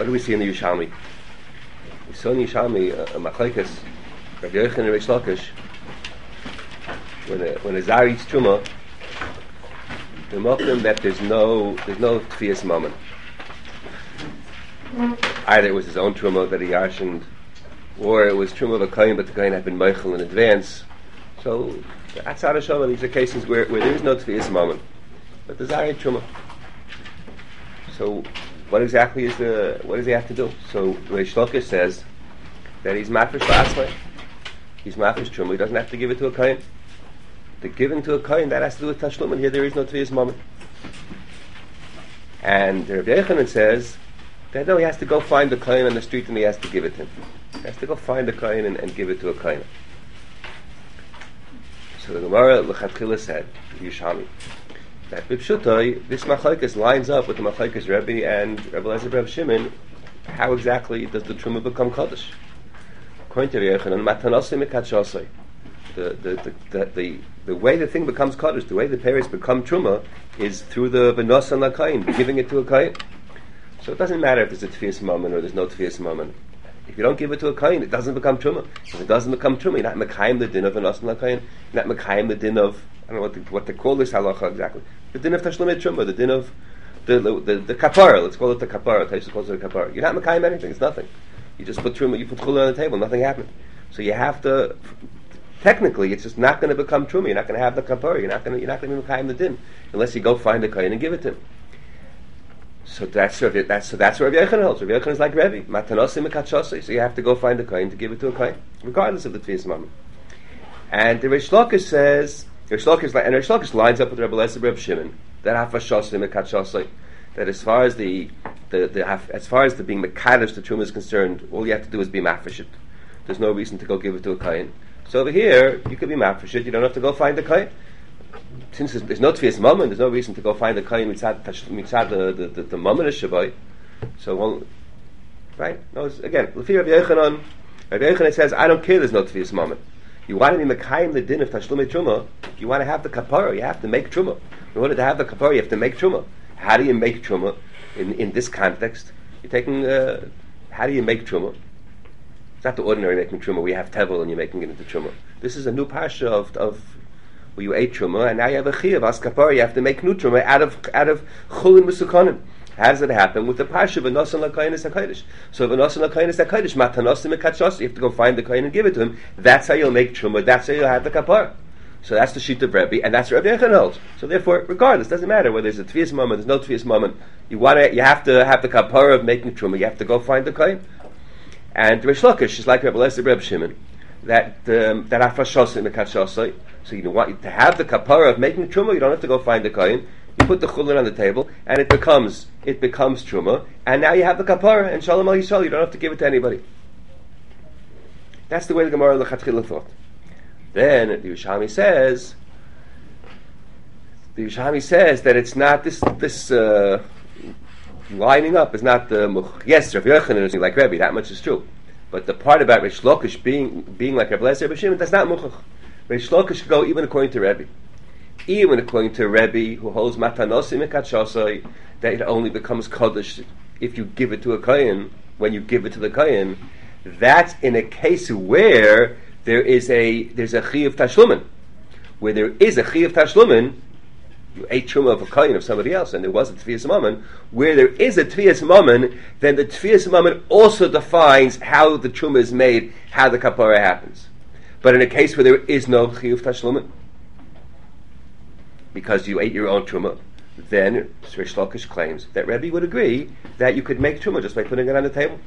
What do we see in the Yerushalmi? We saw in the Yerushalmi a machlekes, Rabbi Yochanan and Reish Lakish, when a Zar eats Truma, they mock them that there's no Tfiyas moment. Either it was his own Truma that he yarshened, or it was Truma of a Kohen, but the Kohen had been Meichel in advance. So that's out of Shama. These are cases where there is no Tfiyas moment, but the Zar ate Truma. So what exactly what does he have to do? So Reish Lakish says that he's mafresh ba'atzmai. He's mafresh Truma. He doesn't have to give it to a Kohen. To give it to a Kohen, that has to do with Tashlum, and here there is no Tfiyas moment. And Rabbi Yochanan says that no, he has to go find the Kohen on the street and he has to give it to him. He has to go find the Kohen and give it to a Kohen. So the Gemara L'chatchila said, Yerushalmi, that B'pshutai, this machlekes lines up with the machlekes Rebbe and Rebbe Eliezer Reb Shimon. How exactly does the Truma become Kaddish? According to Rabbi Yochanan, Matanosim Mikatshosai. The way the thing becomes Kaddish, the way the Paris become Truma, is through the Benos and Lakayin, giving it to a Kayin. So it doesn't matter if there's a Tfiyas moment or there's no Tfiyas moment. If you don't give it to a Kayin, it doesn't become Truma. If it doesn't become Truma, you're not Mekayim the din of Benos and Lakayin, you're not Mekayim the din of, I don't know what they call this halacha exactly, the din of Tashlumet Truma, the din of the kapara, let's call it the kapara, Taisha calls it the kapara. You're not Mekayim anything, it's nothing. You just put Truma, you put Chula on the table, nothing happened. So you have to, technically, it's just not going to become Truma. You're not going to have the kapara. You're not going to be Mekayim the din unless you go find the Kohen and give it to him. So that's what Rabbi Yochanan holds. Rabbi Yochanan is like Rebbe, Matanosim Mikatshosai. So you have to go find the Kohen to give it to a Kohen, regardless of the Tfiyas moment. And the Reish Lakish says, Reish Lakish lines up with Rebbe Eliezer Reb Shimon that Hafashosim Mikatshosai. That as far as the being Mekadosh the Truma is concerned, all you have to do is be mafreshit. There's no reason to go give it to a Kohen. So over here, you could be mafreshit. You don't have to go find the Kohen. Since there's no Tfiyas moment, there's no reason to go find the Kohen mitzad the moment of Shabbai. So, well, right? No, again, Lefi Rabbi Yochanan says, I don't care there's no Tfiyas moment. You want to be Mekayim the din of Tashlumei Truma, you want to have the kapara, you have to make Truma. In order to have the kapara, you have to make Truma. How do you make Truma in this context? You're taking, how do you make Truma? It's not the ordinary making Truma where you have Tevel and you're making it into Truma. This is a new parsha of where you ate Truma, and now you have a Chiyav, as kapara, you have to make new Truma out of Chulin Musukonim. How does it happen? With the parsha, V'nosan l'koyin is HaKodesh. So V'nosan l'koyin is HaKodesh, Matanosim Mikatshosai, you have to go find the Kohen and give it to him. That's how you'll make Truma, that's how you'll have the kapara. So that's the sheet of Rebbe, and that's what Rabbi Yochanan holds. So therefore, regardless, doesn't matter whether there's a Tfiyas moment, there's no Tfiyas moment, you have to have the kapara of making Truma, you have to go find the Kohen. And Reish Lakish is like Rebbe Eliezer Reb Shimon, that Hafashosim Mikatshosai. So you want to have the kapara of making Truma, you don't have to go find the Kohen. You put the chulin on the table, and it becomes Truma, and now you have the kapara, and Shalom Al Yisrael, you don't have to give it to anybody. That's the way the Gemara L'chatchila thought. Then the Yerushalmi says that it's not this lining up is not the yes, Rav Yochanan is like Rebbe, that much is true. But the part about Reish Lakish being like Rebbe Eliezer Reb Shimon, that's not muchach. Reish Lakish could go even according to Rebbe. Even according to Rebbe, who holds Matanosim Mikatshosai, that it only becomes Kaddish if you give it to a Kohen, when you give it to the Kohen. That's in a case where there's a Chiyuv Tashlumin. Where there is a Chiyuv Tashlumin, you ate Truma of a Kohen of somebody else, and there was a Tfiyas Mammon. Where there is a Tfiyas Mammon, then the Tfiyas Mammon also defines how the Truma is made, how the Kapara happens. But in a case where there is no Chiyuv Tashlumin, because you ate your own Truma, then Reish Lakish claims that Rebbe would agree that you could make Truma just by putting it on the table.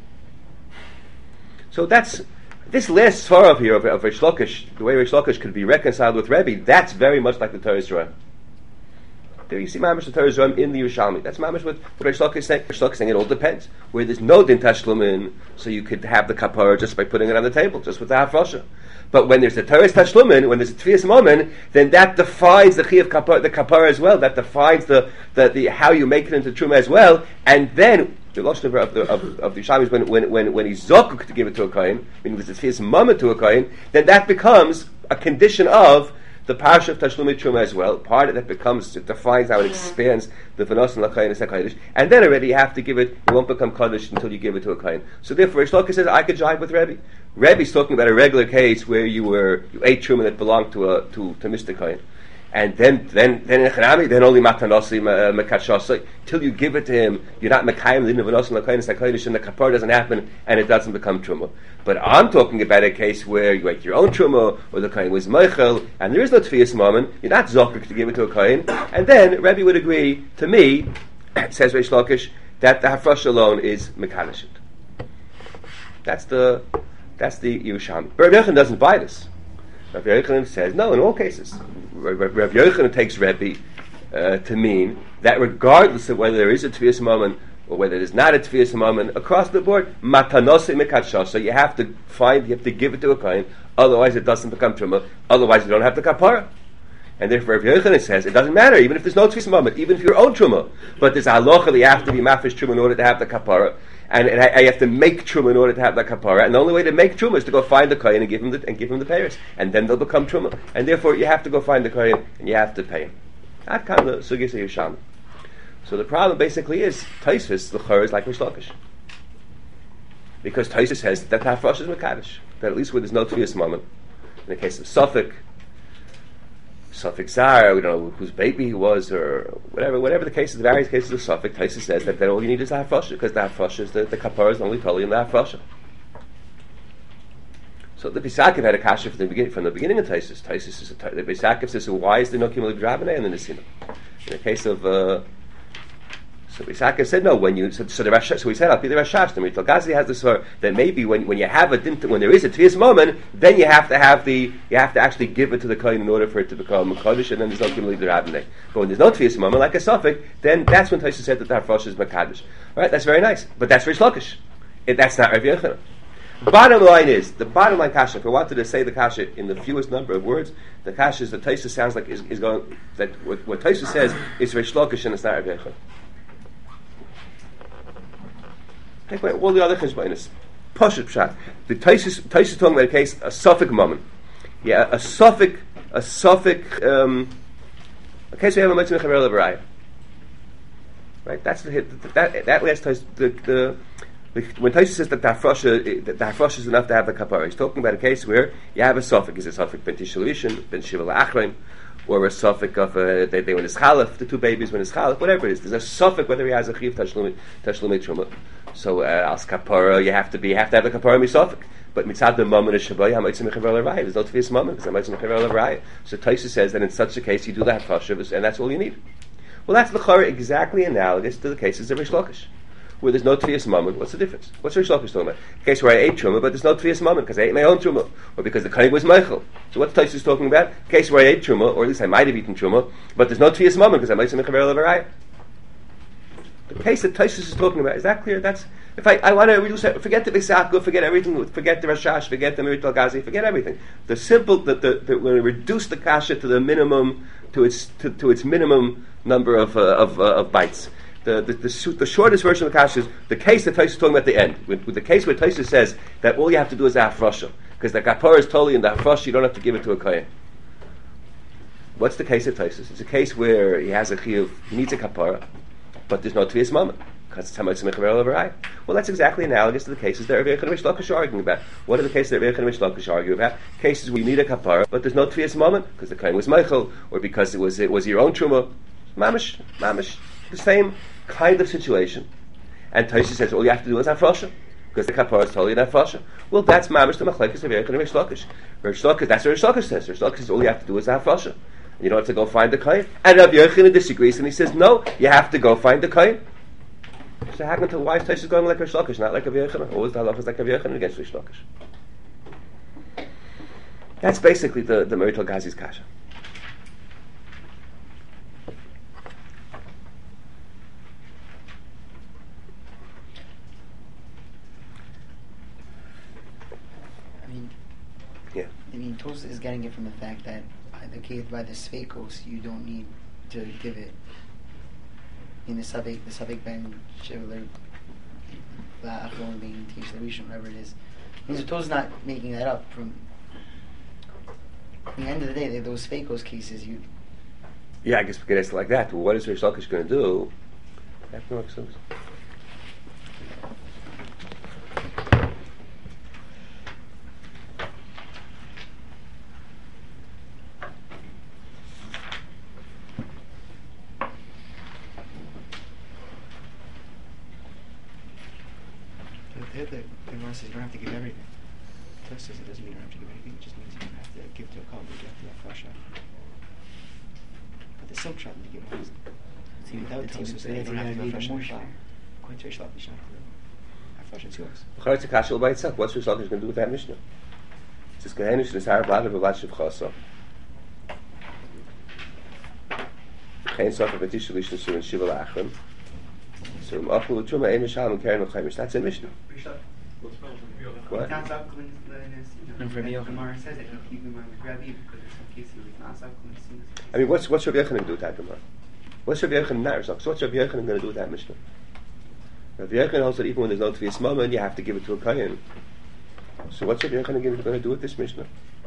So this last svara here of Reish Lakish, the way Reish Lakish could be reconciled with Rebbe, that's very much like the Torah Yisrael. There you see Mamash the Torah Yisrael in the Yerushalmi. That's Mamash what Reish Lakish is saying. Reish Lakish is saying it all depends. Where there's no din tashlumin, so you could have the kapara just by putting it on the table, just with the hafrosha. But when there's a Torah tashlumin, when there's a Tfiyas Mammon, then that defines the Chiyuv kapara, the kapara as well. That defines the how you make it into Truma as well. And then the lashon of the Yerushalmi is when he's zokuk to give it to a Kohen, when there's a Tfiyas Mammon to a Kohen, then that becomes a condition of the parsha of Tashlumei Truma as well. Part of that it defines how it expands the V'nos and L'chayin is HaKadosh. And then already you have to give it, it won't become Kaddish until you give it to a Kain. So therefore, Reish Lakish says, I could jive with Rebbe. Rebbe's talking about a regular case where you ate Truma that belonged to Mr. Kain. And then in Chanami, then only Matanosi Mekachosai, till you give it to him, you're not Mekayim, the V'nos and L'chayin is HaKadosh, and the Kapar doesn't happen, and it doesn't become Truma. But I'm talking about a case where you ate your own Truma, or the Kain was Meichel, and there is no Tfias Mammon, you're not Zokrik to give it to a Kain, and then Rebbe would agree, to me, says Reish Lakish, that the Hafrosh alone is Mekadeshit. That's the Yerushalmi. But Rabbi Yochanan doesn't buy this. Rabbi Yochanan says, no, in all cases. Rabbi Yochanan takes Rebbe to mean that regardless of whether there is a Tfias Mammon or whether there's not a Tfias Mammon, across the board, Matanose Mekadshasa, you have to give it to a Kohen, otherwise it doesn't become Truma, otherwise you don't have the Kapara. And therefore, Rabbi Yochanan says, it doesn't matter, even if there's no Tfias Mammon, even if your own Truma, but there's a halacha that you have to be mafish Truma in order to have the Kapara, and you have to make Truma in order to have the Kapara, and the only way to make Truma is to go find the Kohen and give him the payers, and then they'll become Truma. And therefore, you have to go find the Kohen, and you have to pay him. That kind of sugis Yerushalmi. So the problem basically is, Tosfos, the Chor is like Reish Lakish. Because Tosfos says that Hafrosh is Mekadosh, that at least where there's no Tfias Mammon. In the case of Suffolk Zar, we don't know whose baby he was, or whatever the cases, the various cases of Suffolk, Tosfos says that all you need is the Hafrosh, because the Hafrosh is the Kapara is only totally in the Hafrosh. So the Bisakiv had a kasha from the beginning of Tosfos. The Bisakiv says, why is there no Kimul B'Rabbanei in the Nesina? In the case of so Bisakiv said no. When you so the Rashash, so he said I'll be the Rashash. The Mitel Gazi has this that maybe when you have when there is a Tfias Mammon, then you have to actually give it to the Kohen in order for it to become a Kodesh, and then there's no Kimul B'Rabbanei. But when there's no Tfias Mammon, like a Suffolk, then that's when Tosfos said that the Hafrosh is Mekadosh. All right, that's very nice, but that's Reish Lakish. That's not Rabbi Yochanan. The bottom line kasha, if I wanted to say the kasha in the fewest number of words, the kasha is that Tosfos sounds like is going, that what Tosfos says is Reish Lakish and it's not Rabbi Yochanan. Take away all the other cheshbonos. Pashut pshat. The Tosfos talking about a case, a Suffolk Mammon. Yeah, a Suffolk, a case we have a Mitzvah Mechaber Levaraya. Right, that's that last Tosfos, when Tosfos says that the Hafrosh is enough to have the kapara, he's talking about a case where you have a suffix. Is a suffix ben Tishalushin, ben Shiva La'achrein, or a suffix of they were his chalif, the two babies when his chalif, whatever it is. There's a suffix whether he has a chiv tashlumei truma. So as kapara, you have to have the kapara misafik. But mitzad the mammon is shabai ha'mitzvah mechaver l'raya. There's no tefis mammon because ha'mitzvah mechaver l'raya. So Tosfos says that in such a case you do the hafrosh, and that's all you need. Well, that's the chara exactly analogous to the cases of Reish Lakish, where there's no tefis mammon. What's the difference? What's Reish Lakish talking about? A case where I ate truma, but there's no tefis mammon because I ate my own truma, or because the kohen was meichel. So what's Tosfos talking about? A case where I ate truma, or at least I might have eaten truma, but there's no tefis mammon because I might have mechaver l'raya. The case that Tosfos is talking about, is that clear? That's if I want to reduce it, forget the Bisakiv, forget everything, forget the Rashash, forget the Mitel Gazi, forget everything. The simple that when we reduce the kasha to the minimum, to its minimum number of bites. The shortest version of the kasha is the case that Tosfos is talking about at the end, with the case where Tosfos says that all you have to do is a hafrosha, because the kapara is totally in the hafrosha, you don't have to give it to a kohen. What's the case of Tosfos? It's a case where he has a chiyuv, he needs a kapara, but there's no tefis mammon. Well, that's exactly analogous to the cases that Rabbi Yochanan and Reish Lakish are arguing about. What are the cases that Rabbi Yochanan and Reish Lakish argue about? Cases where you need a kapara, but there's no tefis mammon because the kohen was meichel, or because it was your own truma. Mamish, the same kind of situation. And Tosfos says all you have to do is hafrosha, because the kapara is totally an hafrosha. Well, that's mamish the machlekes of Rabbi Yochanan and Reish Lakish. Reish Lakish, that's what Reish Lakish says. Reish Lakish says all you have to do is hafrosha. You don't have to go find the kohen. And Rabbi Yochanan disagrees, and he says no, you have to go find the kohen. So how come why is Tosfos going like Reish Lakish, not like Rabbi Yochanan? Always the halacha is like Rabbi Yochanan against Reish Lakish. That's basically the Mitel Gazi's kasha. Tosfos is getting it from the fact that by the Sveikos you don't need to give it. In the Savik Ben Shivler La'achron being Tish Larishon, whatever it is. Tosfos is not making that up from. At the end of the day, those Feikos cases, you Yeah, I guess we could ask it like that. Well, what is Rish Lakish going to do? That makes sense. the Gemara says you don't have to give everything. Tosfos says it doesn't mean you don't have to give anything. It just means you don't have to give to a kol, but you have to have fasha. But the silk shot in the Gemara is without Tosfos, they don't have to have fasha. Quite Rish Lakish not to have fasha tzuos. It's a kasha by itself. What's Rish Lakish going to do with that Mishnah? It's just Gehenish and Sar Blad of Vlad Shivchasa. Kein Sof of Atish Lish Nesur and Shiva Lachrim. So Achlu Truma Ein Mishal and Karen Chaimish. That's a Mishnah. What? And for me, Gemara says it. You can grab you because there's some cases where it's not zakul. I mean, what's Rabbi Yochanan going to do with that Gemara? What's Rabbi Yochanan not? So what's Rabbi Yochanan going to do with that Mishnah? Rabbi Yochanan holds that even when there's no Tviyas Mammon, you have to give it to a Kohen. So what's Rabbi Yochanan going to do with this Mishnah?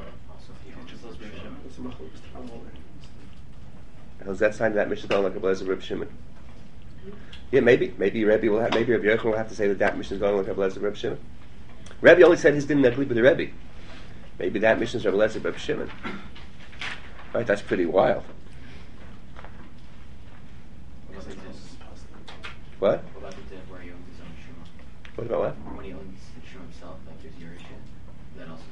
How's that sign that Mishnah going like a blazer of Reb Shimon? Yeah, maybe Rabbi will have, maybe Rabbi Yochanan will have to say that Mishnah is going like a blazer of Reb Shimon. Rabbi only said his didn't believe with the Rebbe. Maybe that Mishnah is Rabbi Lezer of Reb Shimon. Right, that's pretty wild. What? What about the tip where he owns his own shuma? What about what? When he owns the shuma himself, like there's Yerusha, then also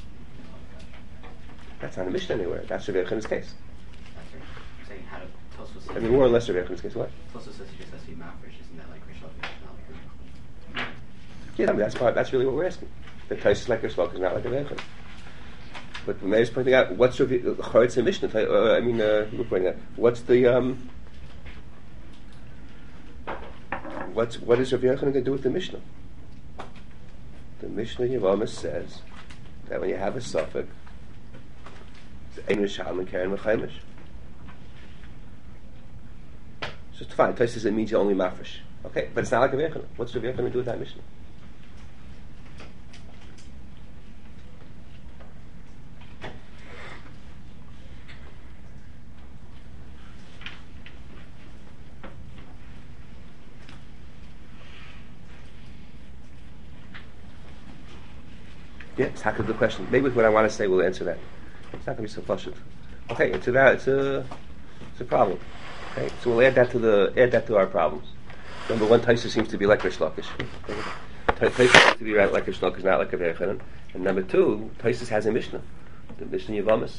That's not a Mishnah anywhere. That's Rabbi Yochanan's case. that's right. I'm saying how to Tosfos says. I mean, more or less Rabbi Yochanan's case. What? Tosfos says he just has to be mafresh, isn't that like Rish Lakish? Not like Yeah, I mean, that's really what we're asking. The Tais is like Rish Lakish, not like Rabbi Yochanan. But when Meir's pointing out, what's Rabbi Charetz and Mishnah? You were pointing out, what's the what is Rabbi Yochanan going to do with the Mishnah? The Mishnah Yevamos says that when you have a suffix, it's Ein Mishal and Karen Mechaimish. So it's fine. Tais says it means you only mafresh. Okay, but it's not like Rabbi Yochanan. What's Rabbi Yochanan going to do with that Mishnah? Yeah, it's not a good question. Maybe with what I want to say, we'll answer that. It's not going to be so flushed. Okay, it's a problem. Okay, so we'll add that to our problems. Number one, Taisa seems to be like Rish Lakish. Taisa seems to be like Rish Lakish, not like Rabbi Yochanan. And number two, Taisa has a Mishnah, the Mishnah Yevamos.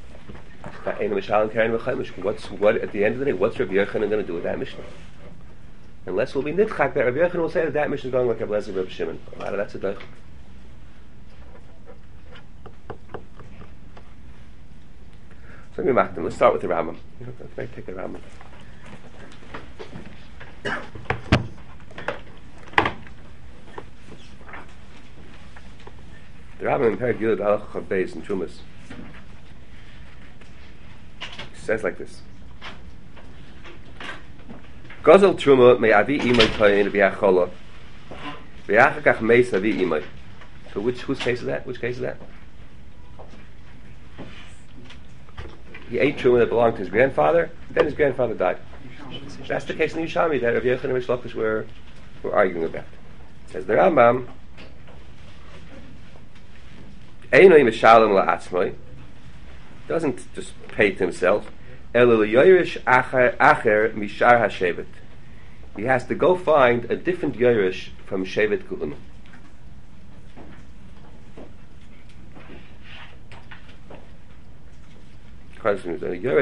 What at the end of the day? What's Rabbi Yochanan going to do with that Mishnah? Unless we'll be nitchak that Rabbi Yochanan will say that Mishnah is going like Rabbi Lezer, Rabbi Shimon. That's a dach. So let's start with the Rambam. Let's take the Rambam. The Rambam in Perek Yud Halach Chav Beis in Trumas says like this: Gazel Truma may avi imay koyin v'yachola v'yachakach meis avi imay. So whose case is that? Which case is that? He ate truma that belonged to his grandfather, then his grandfather died. That's the case in the Yerushalmi that Rav Yochanan and Rish Lakish were arguing about. Says the Rambam, Einoi mishalem la'atzmoi, doesn't just pay to himself, Elo l'yoyrish acher mishar hashevet. He has to go find a different yoyrish from Shevet Kulim. That's really a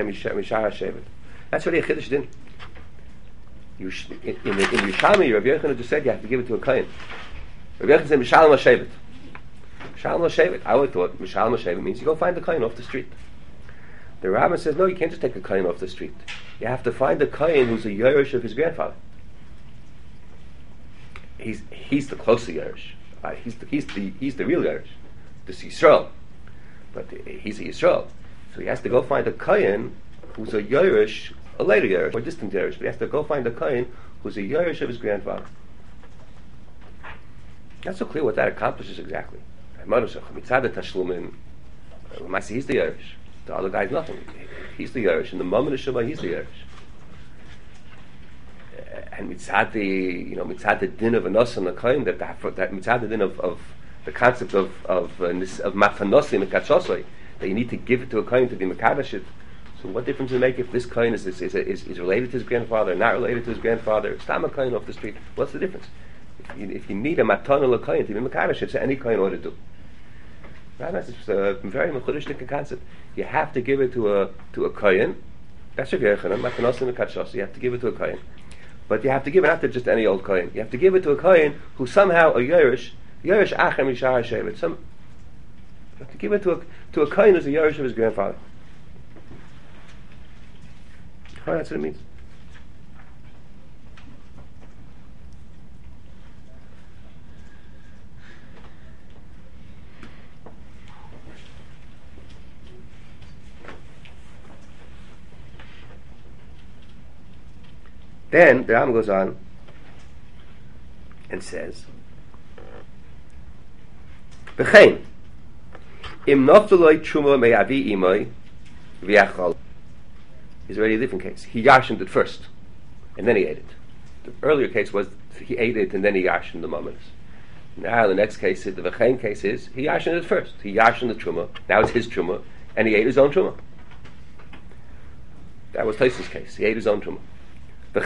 chiddush din. In the Yerushalmi, Rabbi Yochanan just said you have to give it to a kohen. Rabbi Yochanan said Mishalem Hashevet. Mishalem Hashevet. I would have thought Mishalem Hashevet means you go find a kohen off the street. The Rambam says no, you can't just take a kohen off the street. You have to find a kohen who's a yerush of his grandfather. He's the closer yerush. He's the real yerush. This is Yisrael, but he's a Yisrael. So he has to go find a kohen who's a yerush, a later yerush, or a distant yerush, but he has to go find a kohen who's a yerush of his grandfather. Not so clear what that accomplishes exactly. Masi, he's the Yerush. The other guy's nothing. He's the Yerush. In the moment of Shabbat, he's the Yerush. And mitzad the din of anos and the kohen, that mitzad the din of the concept of matfanosim and kachosoi, that you need to give it to a kohen to be mekadosh it. So what difference does it make if this kohen is related to his grandfather, not related to his grandfather? Stam a kohen off the street. What's the difference? If you need a matanol kohen to be mekadosh it, so any kohen ought to do. Right? That's a very mechudesh concept. You have to give it to a kohen. That's your Yechanan, matfanosim and kachosoi. You have to give it to a kohen. But you have to give it not to just any old kohen. You have to give it to a kohen who somehow a Yerush Achem Yishar HaShevet. You have to give it to a kohen who's a Yerush of his grandfather. Oh, that's what it means. Then the Ram goes on and says, "V'chein im naftaloi truma me'avi imoi v'yachal." Is already a different case. He yashined it first, and then he ate it. The earlier case was he ate it and then he yashined the mammals. Now the next case, the v'chein case is he yashined it first. He yashined the truma. Now it's his truma, and he ate his own truma. That was Tosfos' case. He ate his own truma. Or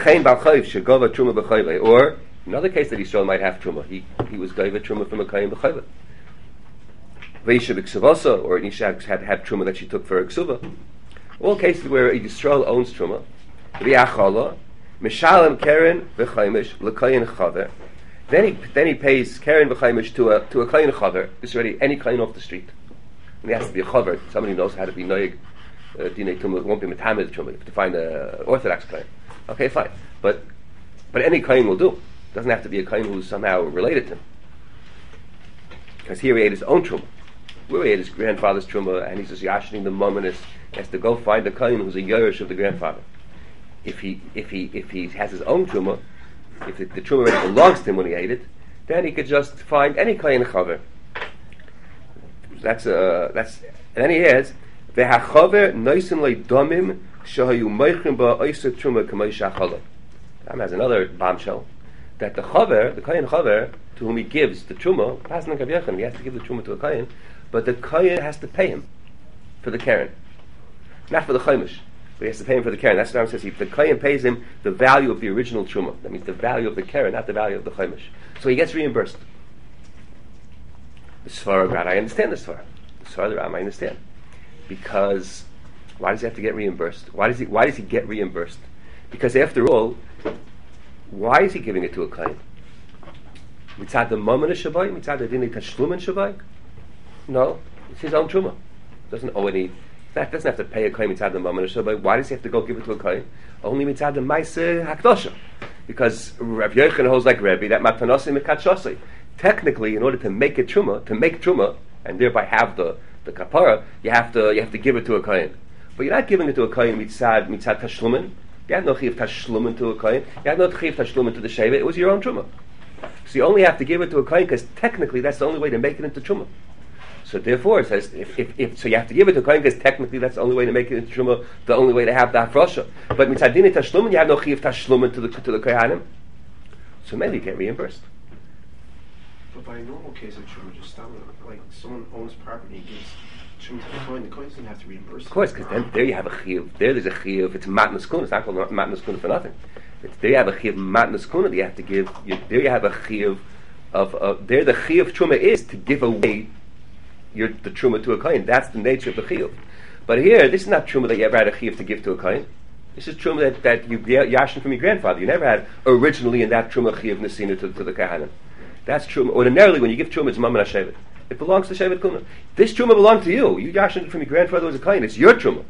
another case that he saw might have truma. He was gave a truma from a kohen b'chayva. Veisha b'ksuvasa, or Isha had truma that she took for a ksuva. All cases where a Yisrael owns truma. V'yachala mishalem keren v'chaymish l'kohen chaver. Then he pays keren v'chaymish to a kohen chaver. This is already any kohen off the street. And he has to be a chaver. Somebody knows how to be noyeg. Dinei truma won't be metamed truma. You have to find an orthodox kohen. Okay, fine. But any kohen will do. It doesn't have to be a kohen who's somehow related to him. Because here he ate his own truma. Where he ate his grandfather's truma, and he's just yashining the mominus. He has to go find a kohen who's a yerush of the grandfather. If he has his own truma, if the truma already belongs to him when he ate it, then he could just find any kohen chaver. That's and then he adds ve'hachaver noisin leidomim. Shahayu Meichim Ba Oisa Truma Kamoisha Chala. That has another bombshell that the kohen chaver, to whom he gives the truma, Pasnan Kavyachan, he has to give the truma to a kohen, but the kohen has to pay him for the keren, not for the chaimish, but he has to pay him for the keren. That's what Ram says. The kohen pays him the value of the original truma. That means the value of the keren, not the value of the chaimish. So he gets reimbursed. The Sfara Grad, I understand the Sfara. The Sfara the Ram, I understand, because. Why does he have to get reimbursed? Why does he get reimbursed? Because after all, why is he giving it to a kohen? Mitzad the moment of Shabbai? Mitzad the dinei tashlumin Shabbai? No, it's his own truma. Doesn't owe any. That doesn't have to pay a kohen mitzad the moment of Shabbai. Why does he have to go give it to a kohen? Only mitzad the ma'aseh hakdosha. Because Rav Yochanan holds like Rebbe that matanosim mekatshosei. Technically, in order to make truma, and thereby have the kapara, you have to give it to a kohen. But you're not giving it to a kohen mitzad tashlumin. You had no chiv tashlumin to a kohen. You had no chiv tashlumin to the shevet. It was your own truma. So you only have to give it to a kohen because technically that's the only way to make it into truma. So therefore it says so you have to give it to a kohen because technically that's the only way to make it into truma. The only way to have the hafrosha. But mitzad dinei tashlumin, you have no chiv tashlumin to the kohanim. So maybe you get reimbursed. But by a normal case of truma, just like someone owns property and gives truma to the kohen doesn't have to reimburse. Of course, because then there you have a chiyuv. There's a chiyuv. It's matnas kuna. It's not called matnas kuna for nothing. There you have a chiyuv matnas kuna that you have to give. There you have a chiyuv of. There the chiyuv truma is to give away the truma to a kohen. That's the nature of the chiyuv. But here, this is not truma that you ever had a chiyuv to give to a kohen. This is truma that you yashin from your grandfather. You never had originally in that truma chiyuv nesina to the kohanim. That's truma. Ordinarily, when you give truma, it's mammon hashevet. It belongs to shevet kuna. This truma belonged to you. You yashin from your grandfather was a kohen. It's your truma.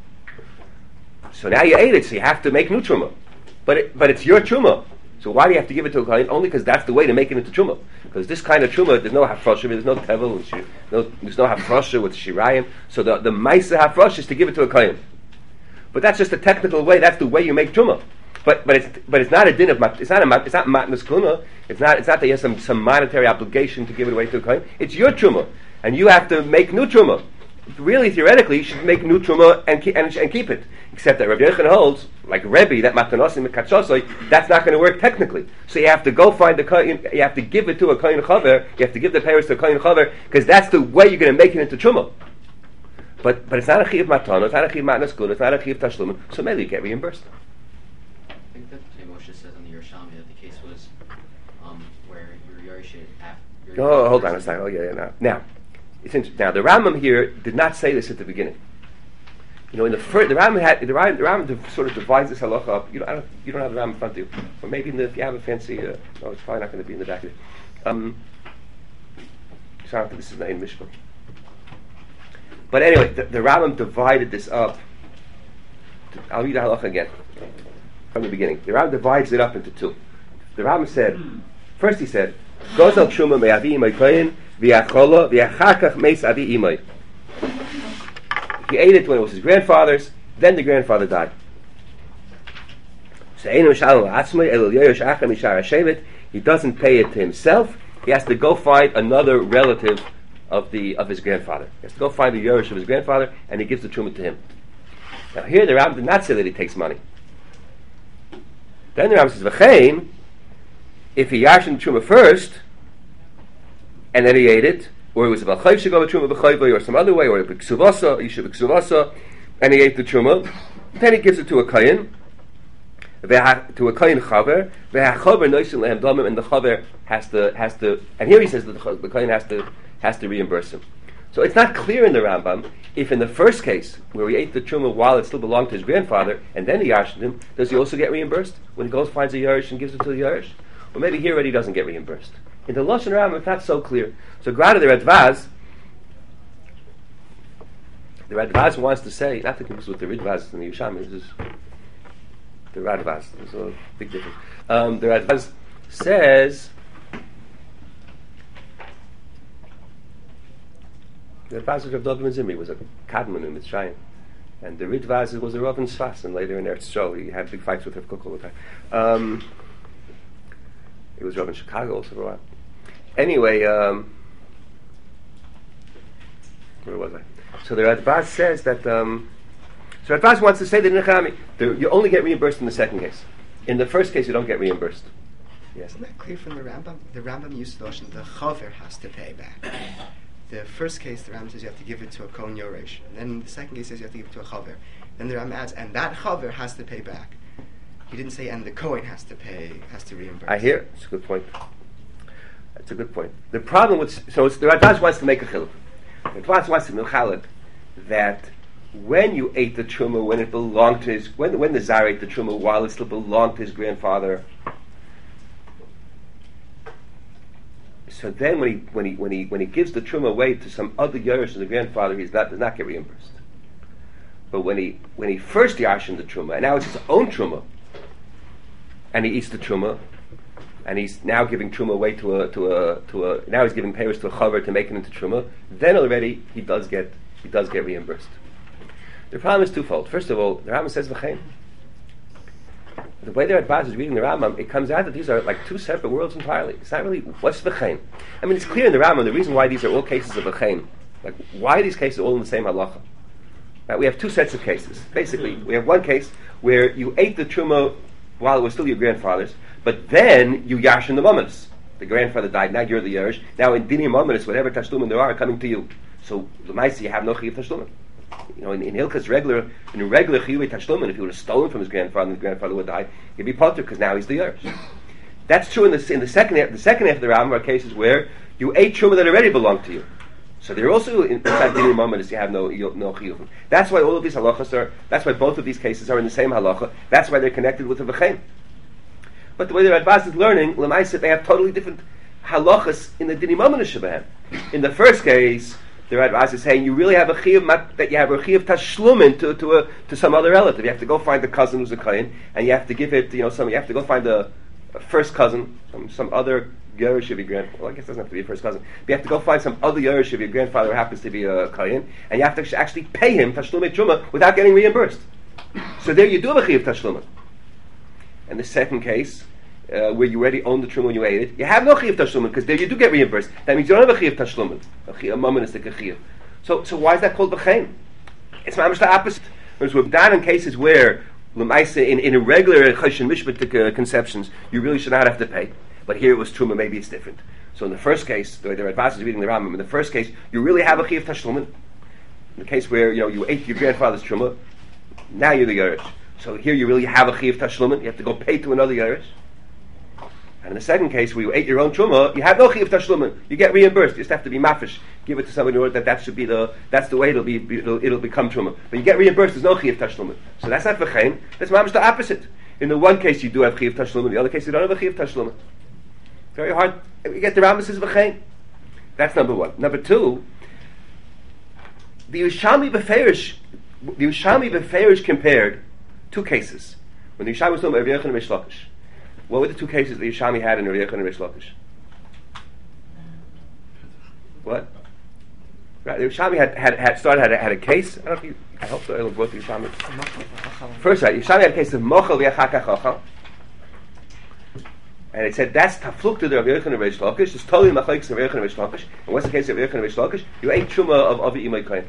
So now you ate it, so you have to make new truma. But it's your truma. So why do you have to give it to a kohen? Only because that's the way to make it into truma. Because this kind of truma, there's no hafrosha, there's no tevel, there's no hafrosha with shirayim. So the ma'aseh hafrosha is to give it to a kohen. But that's just a technical way. That's the way you make truma. But it's not a din of it's not matnas kuna. It's not that you have some monetary obligation to give it away to a kohen. It's your truma, and you have to make new truma. really, theoretically, you should make new truma and keep it. Except that Rabbi Yochanan holds, like Rebbe, that matanosim mekachosoi, that's not going to work technically. So you have to go find the kohen, you have to give it to a kohen chaver, you have to give the payers to a kohen chaver, because that's the way you're going to make it into truma. But it's not a chiv matano, it's not a chiv matnas good, it's not a chiv tashlumin, so maybe you get reimbursed. I think that Moshe says on the Yerushalmi that the case was where your Yerush after. Oh, hold on a second. Oh, yeah. Now, it's interesting. Now, the Rambam here did not say this at the beginning. You know, in the first, the Rambam sort of divides this halacha up. You don't have the Rambam in front of you, or maybe if you have a fancy. No, it's probably not going to be in the back of it. So I don't think this is the Mishpah. But anyway, the Rambam divided this up. I'll read the halacha again from the beginning. The Rambam divides it up into two. The Rambam said, first he said, Gozal Truma me'avi imay koyin v'yachola v'yachakach meis avi imay. He ate it when it was his grandfather's, then the grandfather died. He doesn't pay it to himself, he has to go find another relative of his grandfather. He has to go find the Yerush of his grandfather, and he gives the Truma to him. Now here the Rambam did not say that he takes money. Then the Rambam says, V'chein, if he yashin Truma first, and then he ate it, or it was a Balchayv Shagov Truma B'chayvay, or some other way, or a B'ksuvasa, Yisha B'ksuvasa, and he ate the Truma, then he gives it to a Kayin, to a Kayin Chaver, V'hachaver Noisin Lehem Domim, and the Chaver has to, and here he says that the Kayin has to reimburse him. So it's not clear in the Rambam if in the first case, where he ate the Truma while it still belonged to his grandfather, and then he yashed him, does he also get reimbursed when he goes finds a Yerush and gives it to the Yerush? Or maybe here already doesn't get reimbursed. In the Lashon Rambam, it's not so clear. So Grada the Radvaz wants to say, not to confuse with the Ridvaz and the Yerushalmi, this is the Radvaz. There's a big difference. The Radvaz says, the Radvaz of Rav Dovid Zimri was a Kadmon in Mitzrayim, and the Ridvaz was a Rav in Sfas, and later in Eretz Yisrael he had big fights with Rav Kook all the time. He was Rav in Chicago also for a while. Anyway, where was I? So the Radvaz says that. So Radvaz wants to say that in Nechami, you only get reimbursed in the second case. In the first case, you don't get reimbursed. Yes. Isn't that clear from the Rambam? The Rambam used the notion the chaver has to pay back. The first case, the Rambam says you have to give it to a Kohen Yoresh. And then the second case says you have to give it to a chaver. Then the Rambam adds, and that chaver has to pay back. He didn't say, and the Kohen has to reimburse. I hear. It's a good point. That's a good point. The problem with the Radvaz wants to make a chiluk. The Radvaz wants to milchalad that when you ate the truma when it belonged to when the Zar ate the truma while it still belonged to his grandfather. So then when he gives the truma away to some other Yerush of the grandfather, does not get reimbursed. But when he first yashin the truma, and now it's his own truma, and he eats the truma, and he's now giving truma away to a now he's giving payers to a chaver to make it into truma, then already he does get reimbursed. The problem is twofold. First of all, the Rambam says v'chein. The way the Radvaz is reading the Rambam, it comes out that these are like two separate worlds entirely. It's not really what's v'chein. I mean, it's clear in the Rambam the reason why these are all cases of v'chein. Like why are these cases all in the same halacha? Now, we have two sets of cases. Basically, we have one case where you ate the truma while it was still your grandfather's, but then you yashin the mamas. The grandfather died, now you're the Yerush. Now in Dinim mamas, whatever tashlumin there are coming to you. So the Maisi, you have no chiyuv tashlumin. You know, in Hilchas regular chiyuv tashlumin, if he would have stolen from his grandfather and his grandfather would die, he'd be potter because now he's the Yerush. That's true in the second half. The second half of the Rambam are cases where you ate truma that already belonged to you. So they're also inside Dinim mamas, you have no chiyuv. That's why all of these halachas are. That's why both of these cases are in the same halacha. That's why they're connected with the v'chein. But the way the Radvaz is learning, l'maisa, they have totally different halachas in the Dinim mamas shebehem. In the first case, the Radvaz is saying you really have a chiyuv that you have a chiyuv tashlumin to some other relative. You have to go find the cousin who's a kohen, and you have to give it. You have to go find the first cousin, some other Yerush of your grandfather. Well, I guess it doesn't have to be a first cousin. But you have to go find some other Yerush of your grandfather who happens to be a kohen, and you have to actually pay him tashlumei truma without getting reimbursed. So there you do have a chiyuv tashlumin. And the second case, where you already own the truma when you ate it, you have no chiyuv tashlumin because there you do get reimbursed. That means you don't have a chiyuv tashlumin, a monistic chiyuv. So why is that called b'chein? It's mamish the opposite. Whereas we've done in cases where l'maisa in irregular choshen mishpat conceptions you really should not have to pay, but here it was truma. Maybe it's different. So in the first case, the way the Radbaz is reading the Rambam, in the first case you really have a chiyuv tashlumin. In the case where you ate your grandfather's truma, now you're the Yerush. So here you really have a chiyuv tashlumin. You have to go pay to another Yerush. And in the second case where you ate your own truma, you have no chiyuv tashlumin. You get reimbursed. You just have to be mafish. Give it to somebody in order that should be that's the way it'll become truma. But you get reimbursed. There's no chiyuv tashlumin. So that's not v'chein. That's mamish the opposite. In the one case you do have chiyuv tashlumin. In the other case you don't have a chiyuv tashlumin. Very hard. You get the Rambam says v'chein. That's number one. Number two, the Yerushalmi Beferish compared two cases. When the Yerushalmi was talking about Rav Yochanan and Rish Lakish, what were the two cases the Yerushalmi had in Rav Yochanan and Rish Lakish? What? Right, the Yerushalmi had a case. I hope so. I look both the Yerushalmi. First, right, Yerushalmi had a case of Mochel v'Achakach Ochel, and it said that's tafluk to the Rav Yochanan and Rish Lakish. It's totally machlokes of Rav Yochanan and Rish Lakish. And what's the case of Rav Yochanan and Rish Lakish? You ate truma of Avi Imay Kohen.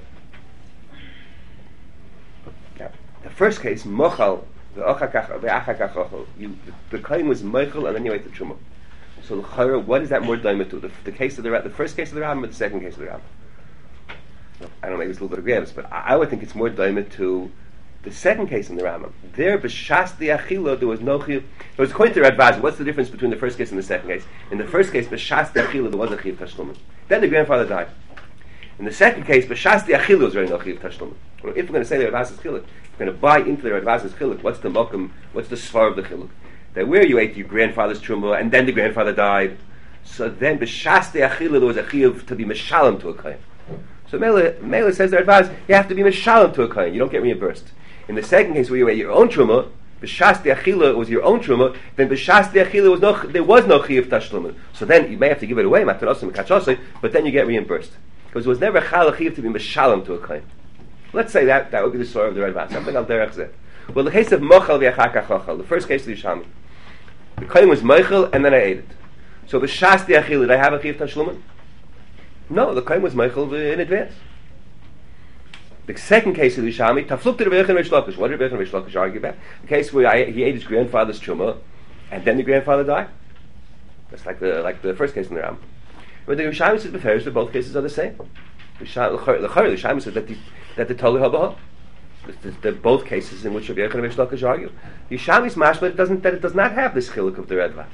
The first case, Mochel v'Achakach Ochel, the Kohen was Mochel and then you ate the truma. So the Chayra, what is that more daima to? The case of the first case of the Rambam or the second case of the Rambam? I don't know, maybe it's a little bit of grabs, but I would think it's more daima to the second case in the Rambam. There, b'shas the achila, there was no chiyuv. It was according to Radbaz. What's the difference between the first case and the second case? In the first case, b'shas the achila, there was a chiyuv tashlumin. Then the grandfather died. In the second case, b'shas the achila was really no chiyuv tashlumin. If we're going to say the Radbaz's chiluk, we're going to buy into the Radbaz's chiluk. What's the mokum? What's the svar of the chiluk? That where you ate your grandfather's truma and then the grandfather died, so then b'shas the achila there was a chiyuv to be mishalim to a kohen. So Mela says the Radbaz, you have to be mishalim to a kohen. You don't get reimbursed. In the second case where you ate your own truma, b'shas the achila was your own truma, then b'shas the achila there was no chiyuv tashlumin. So then you may have to give it away, matanosim kachosei, but then you get reimbursed because it was never chal chiyuv to be mishalim to a kohen. Let's say that would be the story of the Radbaz. Something al derech zeh. Well, the case of Mochel v'Achakach Ochel, the first case of the Yerushalmi, the kohen was Mochel and then I ate it. So b'shas the achila, did I have a chiyuv tashlumin? No, the kohen was Mochel in advance. The second case of the Yerushalmi, tafluk to the Rav Yochanan and Rish Lakish. What did Rav Yochanan and Rish Lakish argue about? The case where he ate his grandfather's truma, and then the grandfather died. That's like the first case in the Ram. But the Yerushalmi says beferish that both cases are the same. The Yerushalmi says that the totally habah. The both cases in which Rav Yochanan and Rish Lakish argue. The Yerushalmi's mashma that it does not have this chiluk of the Radbaz.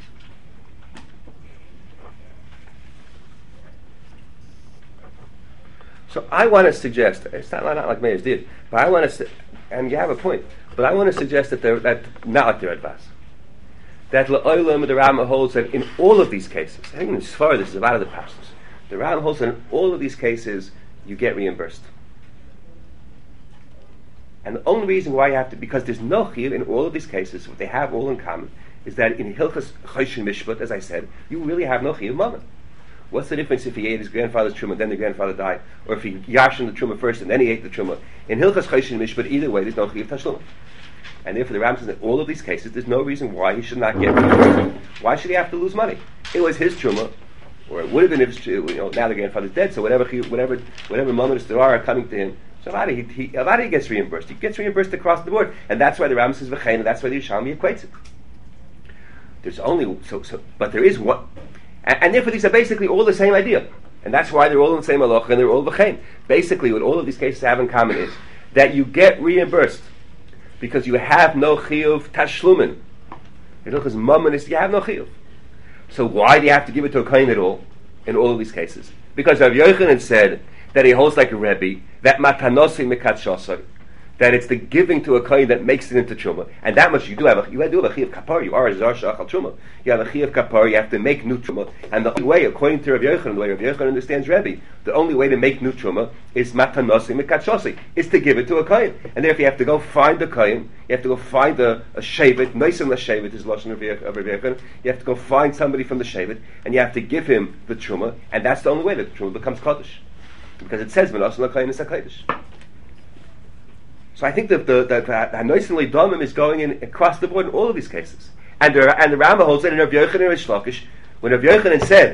So I want to suggest, it's not like Meir's did, but I want to, and you have a point, but I want to suggest that not like the Radbaz, that L'olam, the Rambam holds that in all of these cases, I think in Sfar this is a lot of the pastors, the Rambam holds that in all of these cases you get reimbursed. And the only reason why you have to, because there's no chiyuv in all of these cases, what they have all in common, is that in Hilchas Choshen Mishpat, as I said, you really have no chiyuv moment. What's the difference if he ate his grandfather's truma and then the grandfather died, or if he yashin the truma first and then he ate the truma? In Hilchas Choshen Mishpat, either way, there's no chiyuv tashlumin. And therefore, the Rambam says that all of these cases, there's no reason why he should not get reimbursed. Why should he have to lose money? It was his truma, or it would have been if now the grandfather's dead. So whatever moments there are coming to him, so he gets reimbursed. He gets reimbursed across the board, and that's why the Rambam says v'chein, and that's why the Yerushalmi equates it. There's only but there is one. And therefore these are basically all the same idea. And that's why they're all in the same halacha and they're all v'chein. Basically what all of these cases have in common is that you get reimbursed because you have no chiyuv tashlumin. You have no chiyuv. So why do you have to give it to a kohen at all in all of these cases? Because Rav Yochanan said that he holds like a Rebbe, that matanosi mikatshosai, that it's the giving to a kohen that makes it into truma, and that much you do have a chiyuv kapar. You are a zar shachal truma. You have a chiyuv kapar. You have to make new truma, and the only way, according to Rav Yochanan, the way Rav Yochanan understands Rebbe, the only way to make new truma is matanosi mikatshosai, is to give it to a kohen, and therefore you have to go find a kohen. You have to go find a shevet. Noisim l'shevet is lashon of Rav Yochanan. You have to go find somebody from the shevet, and you have to give him the truma, and that's the only way that the truma becomes kodesh, because it says v'nosan l'kohen is a kodesh. So I think that the Hanoisin L'Domim is going in across the board in all of these cases. And the Rambam holds that in Rav Yochanan and Rish Lakish, when Rav Yochanan said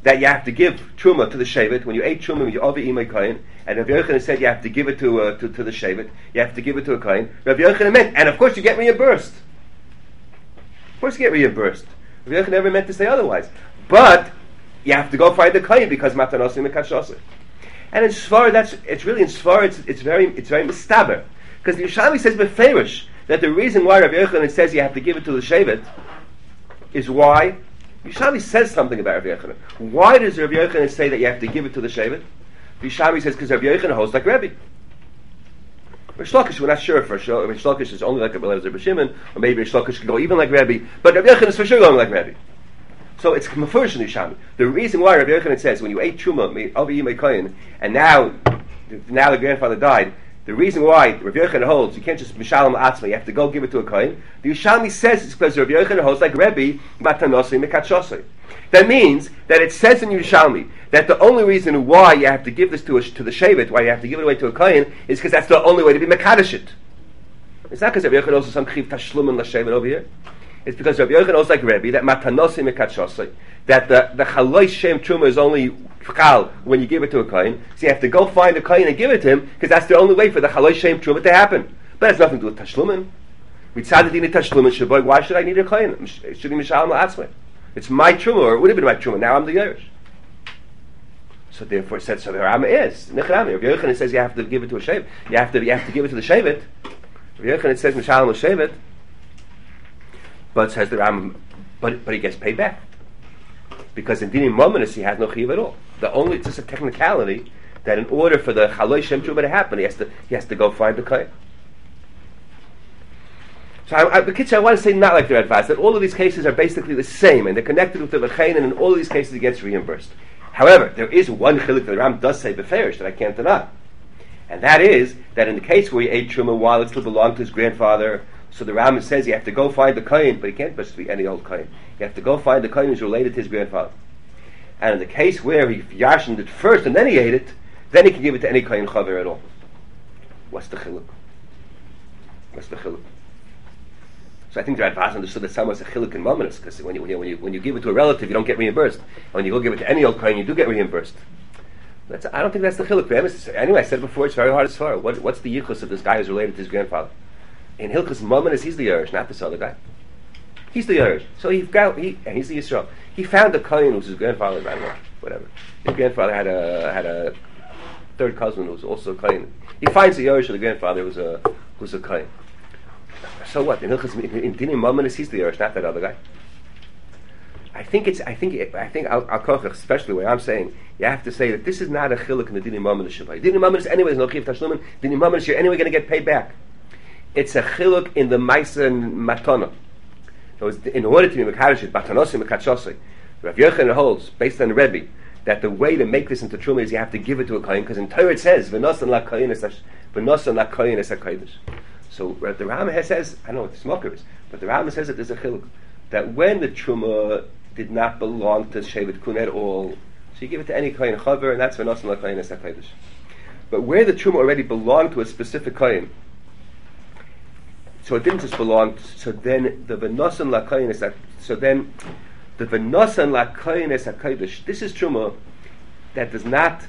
that you have to give truma to the shevet. When you ate truma, when you over imay kohen, and Rav Yochanan said you have to give it to the shevet, you have to give it to a kohen. Rav Yochanan meant, and of course you get reimbursed. Of course you get reimbursed. Rav Yochanan never meant to say otherwise. But you have to go find the kohen because matanosim mekashosei. And in Svar, it's very mistaber, because the Yerushalmi says beferish that the reason why Rav Yochanan says you have to give it to the shevet is why. Yerushalmi says something about Rav Yochanan. Why does Rav Yochanan say that you have to give it to the shevet? Yerushalmi says because Rav Yochanan holds like Rebbe. Rish Lakish, we're not sure for sure. Rish Lakish is only like a Belezer B'Shimon, or maybe Rish Lakish can go even like Rebbe, but Rav Yochanan is for sure going like Rebbe. So it's mafurish in Yerushalmi. The reason why Rav Yochanan says when you ate truma over yimei kohen, and now the grandfather died, the reason why Rav Yochanan holds you can't just mishalom atzma, you have to go give it to a kohen. The Yerushalmi says it's because Rav Yochanan holds like Rebbe matanosi mekatshosei. That means that it says in Yerushalmi that the only reason why you have to give this to the shevet, why you have to give it away to a kohen, is because that's the only way to be mekadosh it. It's not because Rav Yochanan also some chiv tashlum and l'shevet over here. It's because Rabbi Yochanan knows like Rebbe that matanosi mekatshosei, that the chaloi shem truma is only chal when you give it to a kohen. So you have to go find a kohen and give it to him because that's the only way for the chaloi shem truma to happen. But it has nothing to do with tashlumin. Mitzadadini tashlumin shaboy. Why should I need a kohen? It should be mishalom la'atzmei. It's my truma, or it would have been my truma. Now I'm the Yerush. So therefore, it said so. The Rama is Nechrami. Rabbi Yochanan says you have to give it to a shevet. You have to give it to the shevet. Rabbi Yochanan says mishalom l'shevet. But says the Rambam, but he gets paid back because in dinim mominus he has no chiyuv at all. It's just a technicality that in order for the chaloi shem truma to happen, he has to go find the kohen. So I want to say not like the Radbaz, that all of these cases are basically the same and they're connected with the v'chein, and in all of these cases he gets reimbursed. However, there is one chiluk that the Rambam does say beferish that I can't deny, and that is that in the case where he ate truma while it still belonged to his grandfather. So the Rambam says you have to go find the kohen, but he can't just be any old kohen. You have to go find the kohen who's related to his grandfather. And in the case where he yashened it first and then he ate it, then he can give it to any kohen chaver at all. What's the chiluk? So I think the Radbaz understood that some was a chiluk in mominus, because when you give it to a relative, you don't get reimbursed. And when you go give it to any old kohen, you do get reimbursed. I don't think that's the chiluk. Anyway, I said before, it's very hard to swear. What's the yichus of this guy who's related to his grandfather? In Hilchos Mominus, he's the Yerush, not this other guy. He's the Yerush. So he's the Yisrael. He found a kohen who's his grandfather, I don't know, whatever. His grandfather had a third cousin who was also a kohen. He finds the Yerush of the grandfather who's a kohen. So what? In Dinim Mominus, he's the Yerush, not that other guy. I think Al Kochach, especially where I'm saying, you have to say that this is not a chiluk in the Dinim Mominus Shabbai. Dinim Mominus anyway is no chiv tashlumin. Dinim Mominus you're anyway going to get paid back. It's a chiluk in the Maisa and Matana. In order to be Mekadosh, Matanosim Mekatshosei, Rav Yochanan holds, based on the Rebbe, that the way to make this into Truma is you have to give it to a kohen, because in Torah it says, V'nosan la kohen es HaKodesh. So the Rambam says, I don't know what the smoker is, but the Rambam says that there's a chiluk, that when the Truma did not belong to Shevet Kun at all, so you give it to any kohen chaver, and that's V'nosan la kohen es HaKodesh. But where the Truma already belonged to a specific kohen, so it didn't just belong. So then the v'nosan la'koyin is the v'nosan la'koyin is hakodesh. This is truma that does not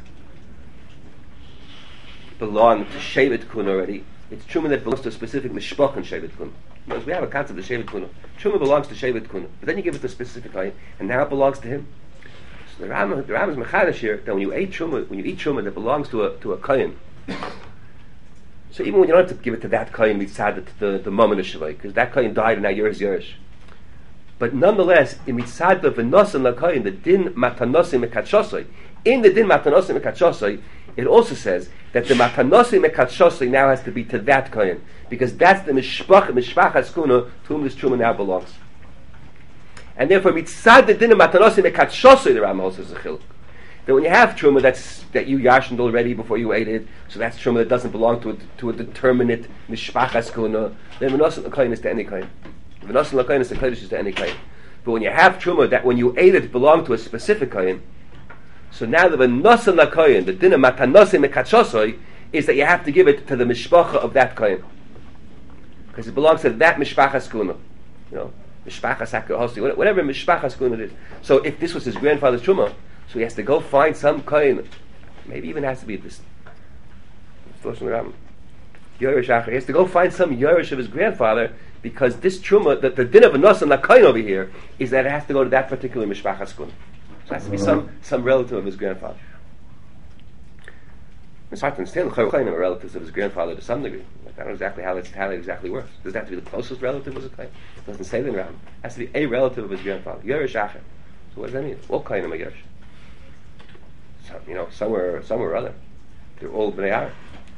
belong to shevet kun already. It's truma that belongs to a specific mishpach in shevet kun. Because we have a concept of shevet kun. Truma belongs to shevet kun, but then you give it to a specific kohen, and now it belongs to him. So the Rambam is mechadash here that when you eat truma that belongs to a kohen. So even when you don't have to give it to that kohen mitzad the moment of shavai, because that kohen died and now yours Yerush. But nonetheless, in mitzad the v'nosan la kohen, the din matanosim mekatshosei, in the din matanosim mekatshosei, it also says that the matanosim mekatshosei now has to be to that kohen, because that's the mishpach haskuna to whom this truma now belongs. And therefore, mitzad the din matanosim mekatshosei, the Rambam also says a chiluk. That when you have truma that you yashened already before you ate it, so that's truma that doesn't belong to a determinate mishpachas kuna, then v'nosan l'koyin is to any kohen. V'nosan l'koyin is to kodesh is to any kohen. But when you have truma that when you ate it belonged to a specific kohen, so now the v'nosan l'koyin, the din of matanosim mekatshosoi, is that you have to give it to the mishpacha of that kohen, because it belongs to that mishpachas kuna, mishpachas hakohosi, whatever mishpachas kuna it is. So if this was his grandfather's truma, So he has to go find some kohen. Maybe even has to be this. Yerush Acher. He has to go find some Yerush of his grandfather, because this truma, the din of a nos and lakain over here, is that it has to go to that particular mishpachas kun. So it has to be some relative of his grandfather. It's hard to understand the relatives of his grandfather to some degree. Like, I don't know exactly how that exactly works. Does it have to be the closest relative of his kohen? It doesn't say that around. It has to be a relative of his grandfather. Yerush Acher. So what does that mean? All kohenim are Yerush. So, somewhere or other, they're all bnei Aaron.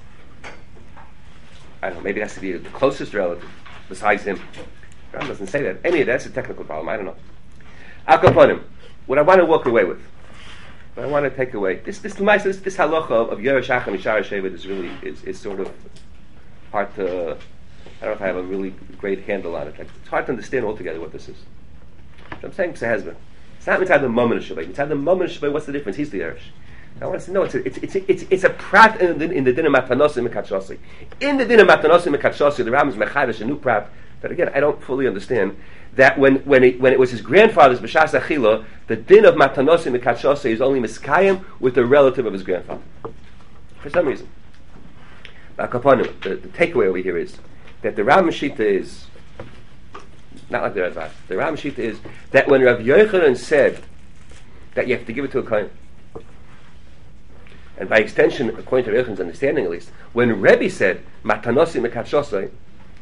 I don't know. Maybe it has to be the closest relative besides him. God doesn't say that. Any of that's a technical problem. I don't know. Akaponim. What I want to walk away with. What I want to take away. This halacha of Yerush Acher and Shara Shevet is really is sort of hard to. I don't know if I have a really great handle on it. It's hard to understand altogether what this is. So I'm saying to husband. It's not mitzad the moment of Shabbat. Mitzad the moment of Shabbat. What's the difference? He's the Yerush. I want to say no. It's a prat in the din of matanosim mekatshasi. In the din of matanosim mekatshasi, the Ram is mechadish a new prat. But again, I don't fully understand that when it was his grandfather's b'shas achila, the din of matanosim mekatshasi is only miskayim with the relative of his grandfather. For some reason, the takeaway over here is that the Ram Shita is not like the Razak. The Ram Shita is that when Rav Yochanan said that you have to give it to a kohen, and by extension, according to Rav Yochanan's understanding at least, when Rebbe said matanosi mekatshosai,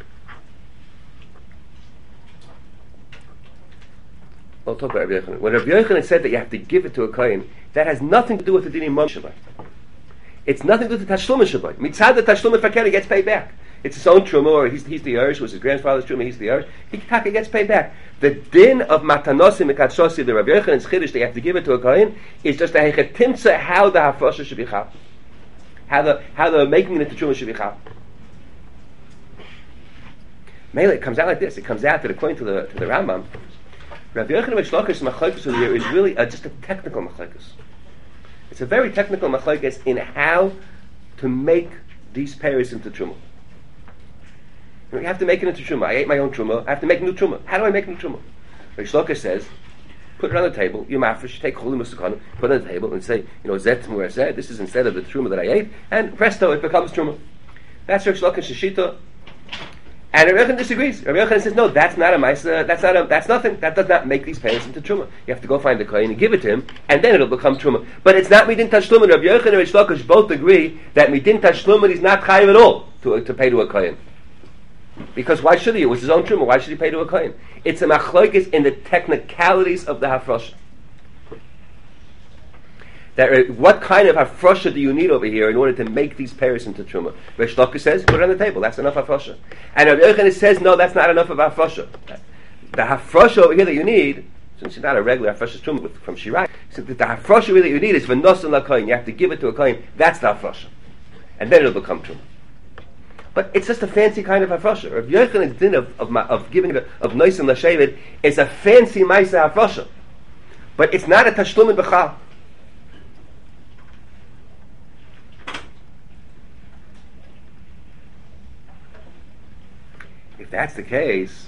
we'll talk about Rav Yochanan. When Rav Yochanan said that you have to give it to a kohen, that has nothing to do with the dinim mom shabbat. It's nothing to do with the tashlum shabbat. Mitzad the tashlum fakir gets paid back. It's his own truma, or he's the Yerush, was his grandfather's truma, he's the Yerush. He gets paid back. The din of matanosim mekatshosai, the Rav Yochanan's chiddush, they have to give it to a kohen, is just a hechetimtza how the hafrosha should be chap, how the making it into truma should be chap. Mainly, it comes out like this. It comes out that according to the Rambam, Rav Yochanan v'Shlokish machlokes over here is really just a technical machlokes. It's a very technical machlokes in how to make these pairs into truma. You have to make it into truma. I ate my own truma. I have to make new truma. How do I make new truma? Shloka says, put it on the table. You mafresh, take choli musukanu, put it on the table, and say, zet where said this is instead of the truma that I ate, and presto, it becomes truma. That's Rav Shloka's shishita. And Rav Yochanan disagrees. Rav Yochanan says, no, that's not a ma'isa. That's nothing. That does not make these parents into truma. You have to go find the kohen and give it to him, and then it'll become truma. But it's not midin tashlumin. Rav Yochanan and Rav Shloka both agree that midin tashlumin is not chayiv at all to pay to a kohen. Because why should he? It was his own truma. Why should he pay to a kohen? It's a machlokes in the technicalities of the hafrosha. That what kind of hafrosha do you need over here in order to make these pairs into truma? Rav Shloka says, put it on the table. That's enough hafrosha. And Rav Yochanan says, no, that's not enough of hafrosha. The hafrosha over here that you need, since it's not a regular hafrosha truma from Shirai, so the hafrosha really that you need is v'nos and l'kohen. You have to give it to a kohen. That's the hafrosha, and then it'll become truma. But it's just a fancy kind of hafrosha. Rav Yochanan's din of giving it of nois and l'shevet is a fancy ma'isa hafrosha, but it's not a tashlum and b'chal. If that's the case,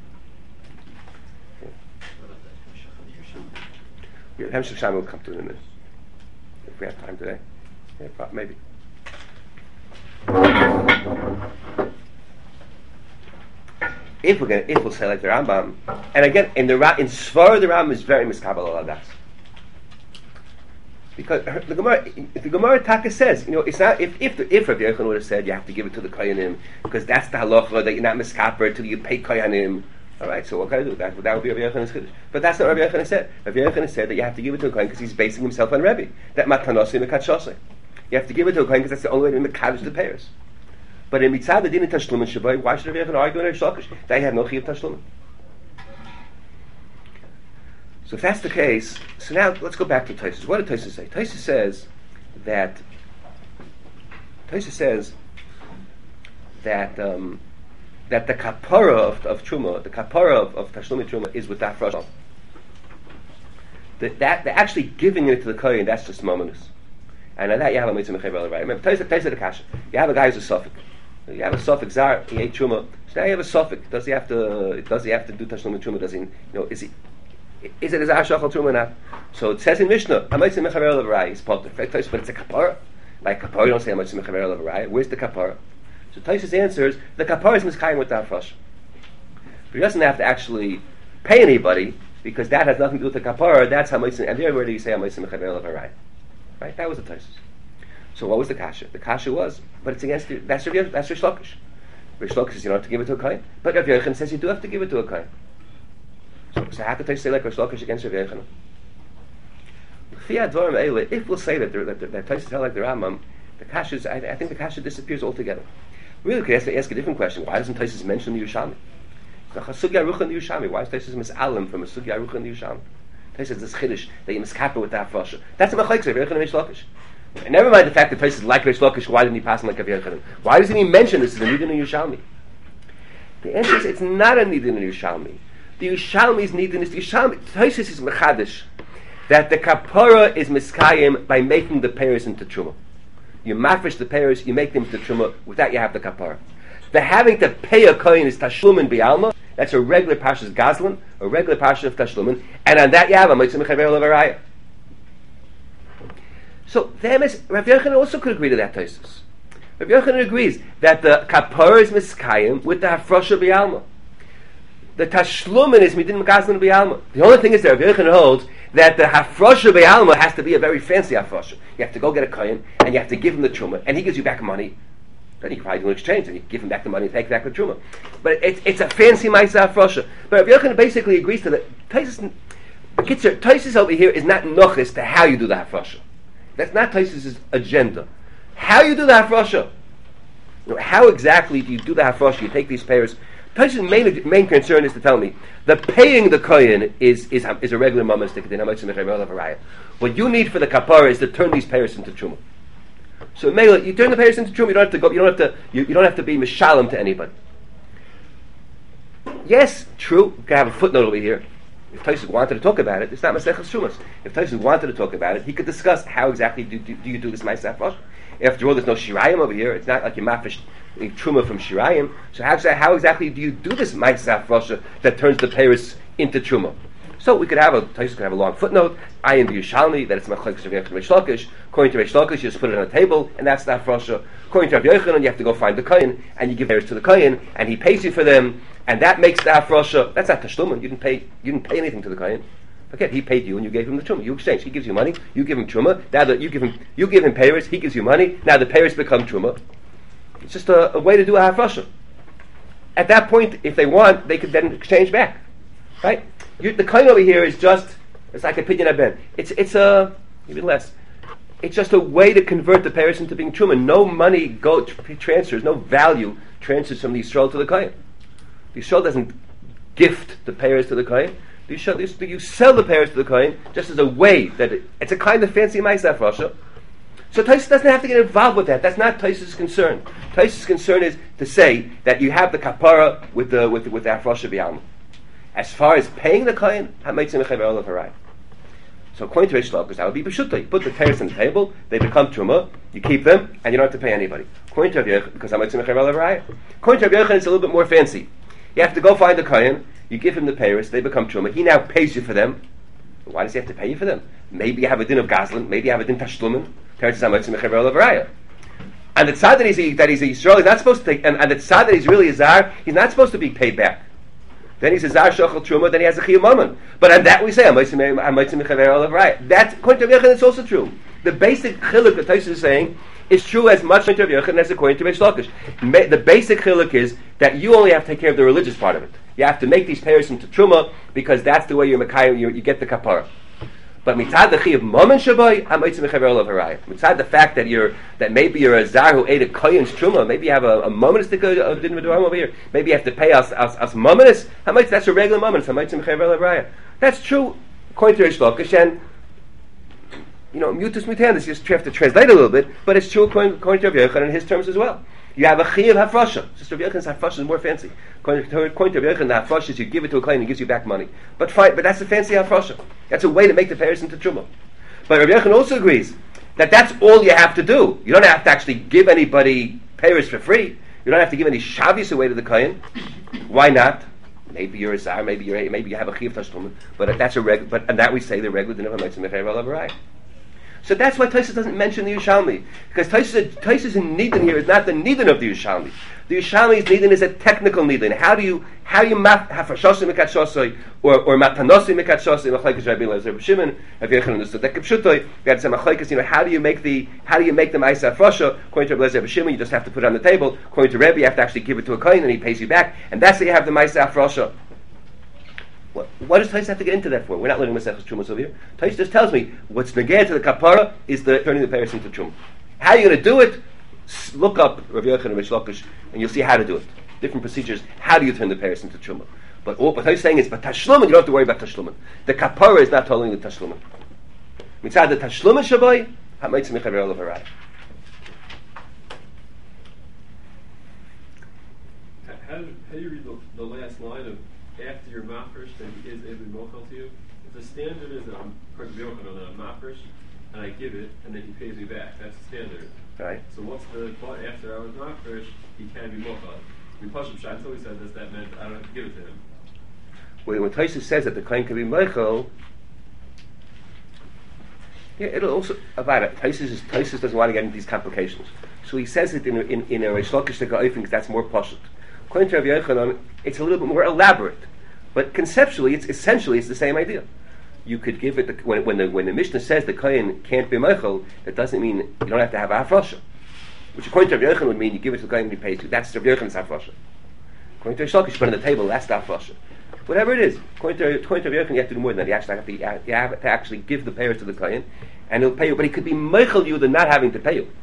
Hemshech Sham will come to it in a minute if we have time today. Yeah, maybe. If we'll say like the Rambam, and again in Svar the Rambam is very miskabel al adas, because the Gemara Taka says, it's not if Rav Yochanan would have said you have to give it to the kohanim because that's the halacha that you're not miskaper till you pay kohanim. All right, so what can I do? That would be Rav Yochanan's chiddush. But that's not what Rav Yochanan said. Rav Yochanan said that you have to give it to a kohen because he's basing himself on Rebbe. That matanosim mekatshosai. You have to give it to a kohen because that's the only way to mekadosh the payers. But in mitzad the din in tashlumin shabai, why should Rav Yochanan argue in Rav Shlokish? They have no chiyuv tashlumin. So if that's the case, so now let's go back to Tosfos. What did Tosfos say? Tosfos says that the kapara of truma, the kapara of tashlumin truma is with that hafrosha. That actually giving it to the kohen, that's just momentous. And on that you have a mitzvah mechaber right. Remember, Tosfos the kasha. You have a guy who's a suffix. You have a suffix zar. He ate truma. So now you have a suffix. Does he have to do tashlumin truma? Does he? Is he? Is it a zar shachal truma or not? So it says in Mishnah, Hamaitzi mechaver levaraya is potter. But it's a kapara. Like kapara, you don't say Hamaitzi mechaver levaraya. Where's the kapara? So Taisus answers, the kapara is miskayim with the hafrasha. But he doesn't have to actually pay anybody, because that has nothing to do with the kapara. That's Hamaitzi, and there where do you say Hamaitzi mechaver levaraya? Right? That was the Taisus. So what was the kasha? The kasha was, but it's against the, that's Rish Lakish. Rish Lakish says you don't have to give it to a kohen, but Rav Yochanan says you do have to give it to a kohen. So how could I say like Rish Lakish against Rav Yochanan? If we'll say that Taisus held like the Rambam, the kasha is, I think the kasha disappears altogether. Really, could ask a different question. Why doesn't Taisus mention the Yerushalmi? It's a Sugya Arucha in the Yerushalmi. Why is Taisus misalim from a Sugya Arucha in the Yerushalmi? Taisus is chiddush that you miskapper with that fosha. That's a machlekes Rav Yochanan and Rish Lakish. And never mind the fact that Taisus is like Rish Lakish. Why didn't he pass him like Rav Yochanan? Why doesn't he mention this as a nidin in Yerushalmi? The answer is it's not a nidin in Yerushalmi. The Yerushalmi's nidin is the Yerushalmi. Taisus is mechadish that the kapara is miskayim by making the payers into truma. You mafresh the payers, you make them into truma. With that, you have the kapara. The having to pay a kohen is tashlumin bialma. That's a regular pashas gazlan, a regular pasha of tashlumin, and on that you have a mitzvah mechaver levaraya. So Rav Yochanan also could agree to that Taisus. Rav Yochanan agrees that the kapara is miskayim with the hafrosha bialma. The tashlumin is midin gazlan bialma. The only thing is that Rav Yochanan holds that the hafrosha bialma has to be a very fancy hafrosha. You have to go get a kohen and you have to give him the truma, and he gives you back money. Then you can probably do an exchange, and you give him back the money and take back the truma. But it's a fancy ma'aseh hafrosha. But Rav Yochanan basically agrees to that. Taisus over here is not nochis to how you do the hafrosha. That's not Taisus' agenda. How you do the hafrosha? How exactly do you do the hafrosha? You take these payers. Taisus' main concern is to tell me the paying the kohen is a regular mammon stick. What you need for the kapara is to turn these payers into truma. So you turn the payers into truma. You don't have to go. You don't have to be mishalem to anybody. Yes, true. You can have a footnote over here. If Taisus wanted to talk about it, it's not Maseches Trumas. If Taisus wanted to talk about it, he could discuss how exactly do you do this Ma'aseh Hafrosh. After all, there's no Shirayim over here. It's not like you mafish Truma from Shirayim. So how exactly do you do this Ma'aseh Hafrosh that turns the Paris into Truma? So Taisus could have a long footnote. I am the Yerushalmi that it's Machlekes Rav Yochanan and Rish Lakish. According to Rish Lakish, you just put it on a table, and that's the Hafrosha. According to Rav Yochanan, you have to go find the kohen, and you give Paris to the kohen, and he pays you for them, and that makes the Hafrosha. That's not Tashlumin. You didn't pay anything to the kohen. Forget, he paid you, and you gave him the truma. You exchange. He gives you money. You give him truma. Now that you give him Paris, he gives you money. Now the Paris become truma. It's just a way to do a Hafrosha. At that point, if they want, they could then exchange back, right? The kohen over here is it's like a pidyon haben. It's even less. It's just a way to convert the Paris into being truma. No money transfers, no value transfers from the Yisrael to the kohen. The Yisrael doesn't gift the Paris to the kohen. You sell the Paris to the kohen just as a way that it's a kind of fancy ma'aseh hafrosha. So Taisus doesn't have to get involved with that. That's not Taisus' concern. Taisus' concern is to say that you have the kapara with the hafrosha b'yalma. As far as paying the kohen, so according to Rish Lakish, that would be b'shutah. You put the Paris on the table, they become truma, you keep them, and you don't have to pay anybody. According to Rav Yochanan, because according to Rav Yochanan, it's a little bit more fancy. You have to go find the kohen, you give him the Paris, they become truma. He now pays you for them. Why does he have to pay you for them? Maybe you have a din of gazlan, maybe you have a din tashlumin. And the tzad that he's a Yisrael, he's not supposed to take, and the tzad that he's really a zar, he's not supposed to be paid back. Then he's a zar shachal truma, then he has a chiyuv mammon. But on that we say, that's according to Rav Yochanan, it's also true. The basic chiluk that Taisus is saying is true as much according to Rav Yochanan as according to Rish Lakish. The basic chiluk is that you only have to take care of the religious part of it. You have to make these payers into truma because that's the way you get the kapara. But mitzad the chiyuv mammon shabai, mitzad the fact that maybe you're a zar who ate a kohen's truma, maybe you have a mammonistic of din v'doram over here. Maybe you have to pay us mammonis. That's a regular mammonis. That's true according to Rish Lakish, and mutus mutandis. You just have to translate a little bit, but it's true according to Rav Yochanan in his terms as well. You have a chiyuv hafrosha. Just Rav Yochanan's hafrosha is more fancy. According to Rav Yochanan, the hafrosha is you give it to a kohen and he gives you back money. But fine, but that's a fancy hafrosha. That's a way to make the payers into truma. But Rav Yochanan also agrees that that's all you have to do. You don't have to actually give anybody payers for free. You don't have to give any shavis away to the kohen. Why not? Maybe you're a zar, maybe you have a chiyuv tashlumin, but that's and that we say the regular din of a mitzvah mechayev alav harayah. So that's why Tosfos doesn't mention the Yerushalmi, because Tosfos in Nidin here is not the Nidin of the Yerushalmi. The Yerushalmi's Nidin is a technical Nidin. How do you map hafashosei mikat shosei or matanosei mikat shosei? Machlekes Rabbi Eliezer Shimon, Rav Yochanan understood that kipshutoy. We had some machlekes. How do you make the ma'aseh hafrosha? According to Rabbi Eliezer Shimon, you just have to put it on the table. According to Rebbe, you have to actually give it to a kohen and he pays you back, and that's how you have the ma'aseh hafrosha. What does Tosfos have to get into that for? We're not learning Maseches Trumas over here. Tosfos just tells me what's neged to the kapara is the turning the peiros into truma. How are you going to do it? Look up Rav Yochanan and Rish Lakish, and you'll see how to do it. Different procedures. How do you turn the peiros into truma? But what Tosfos saying is, but tashlumin, you don't have to worry about tashlumin. The kapara is not totally the tashlumin. Mitzad the tashlumin shaboy, ha'maitzim mechaver olav harayah. How do you read the last line of after your mafresh, then he is able to mochel to you? If the standard is that I'm according to Yochanan on a mafresh, and I give it, and then he pays me back, that's the standard. Right. So what's the but after I was mafresh, he can be mochel? I mean, Pashup Shai until he said this, that meant I don't have to give it to him. When Tosfos says that the kohen can be mochel, yeah, it'll also about it. Tosfos doesn't want to get into these complications, so he says it in a Rish Lakish Oifing because that's more pashut. According to Rav Yochanan, it's a little bit more elaborate, but conceptually, it's the same idea. You could give it when the Mishnah says the kohen can't be meichel, that doesn't mean you don't have to have a hafrosha, which according to Rav Yochanan would mean you give it to the kohen and he pays you. That's Rav Yochanan's hafrosha. According to Rish Lakish, you put it on the table. That's the hafrosha. Whatever it is, according to Rav Yochanan, you have to do more than that. You have to actually give the payers to the kohen, and he'll pay you. But he could be meichel you than not having to pay you.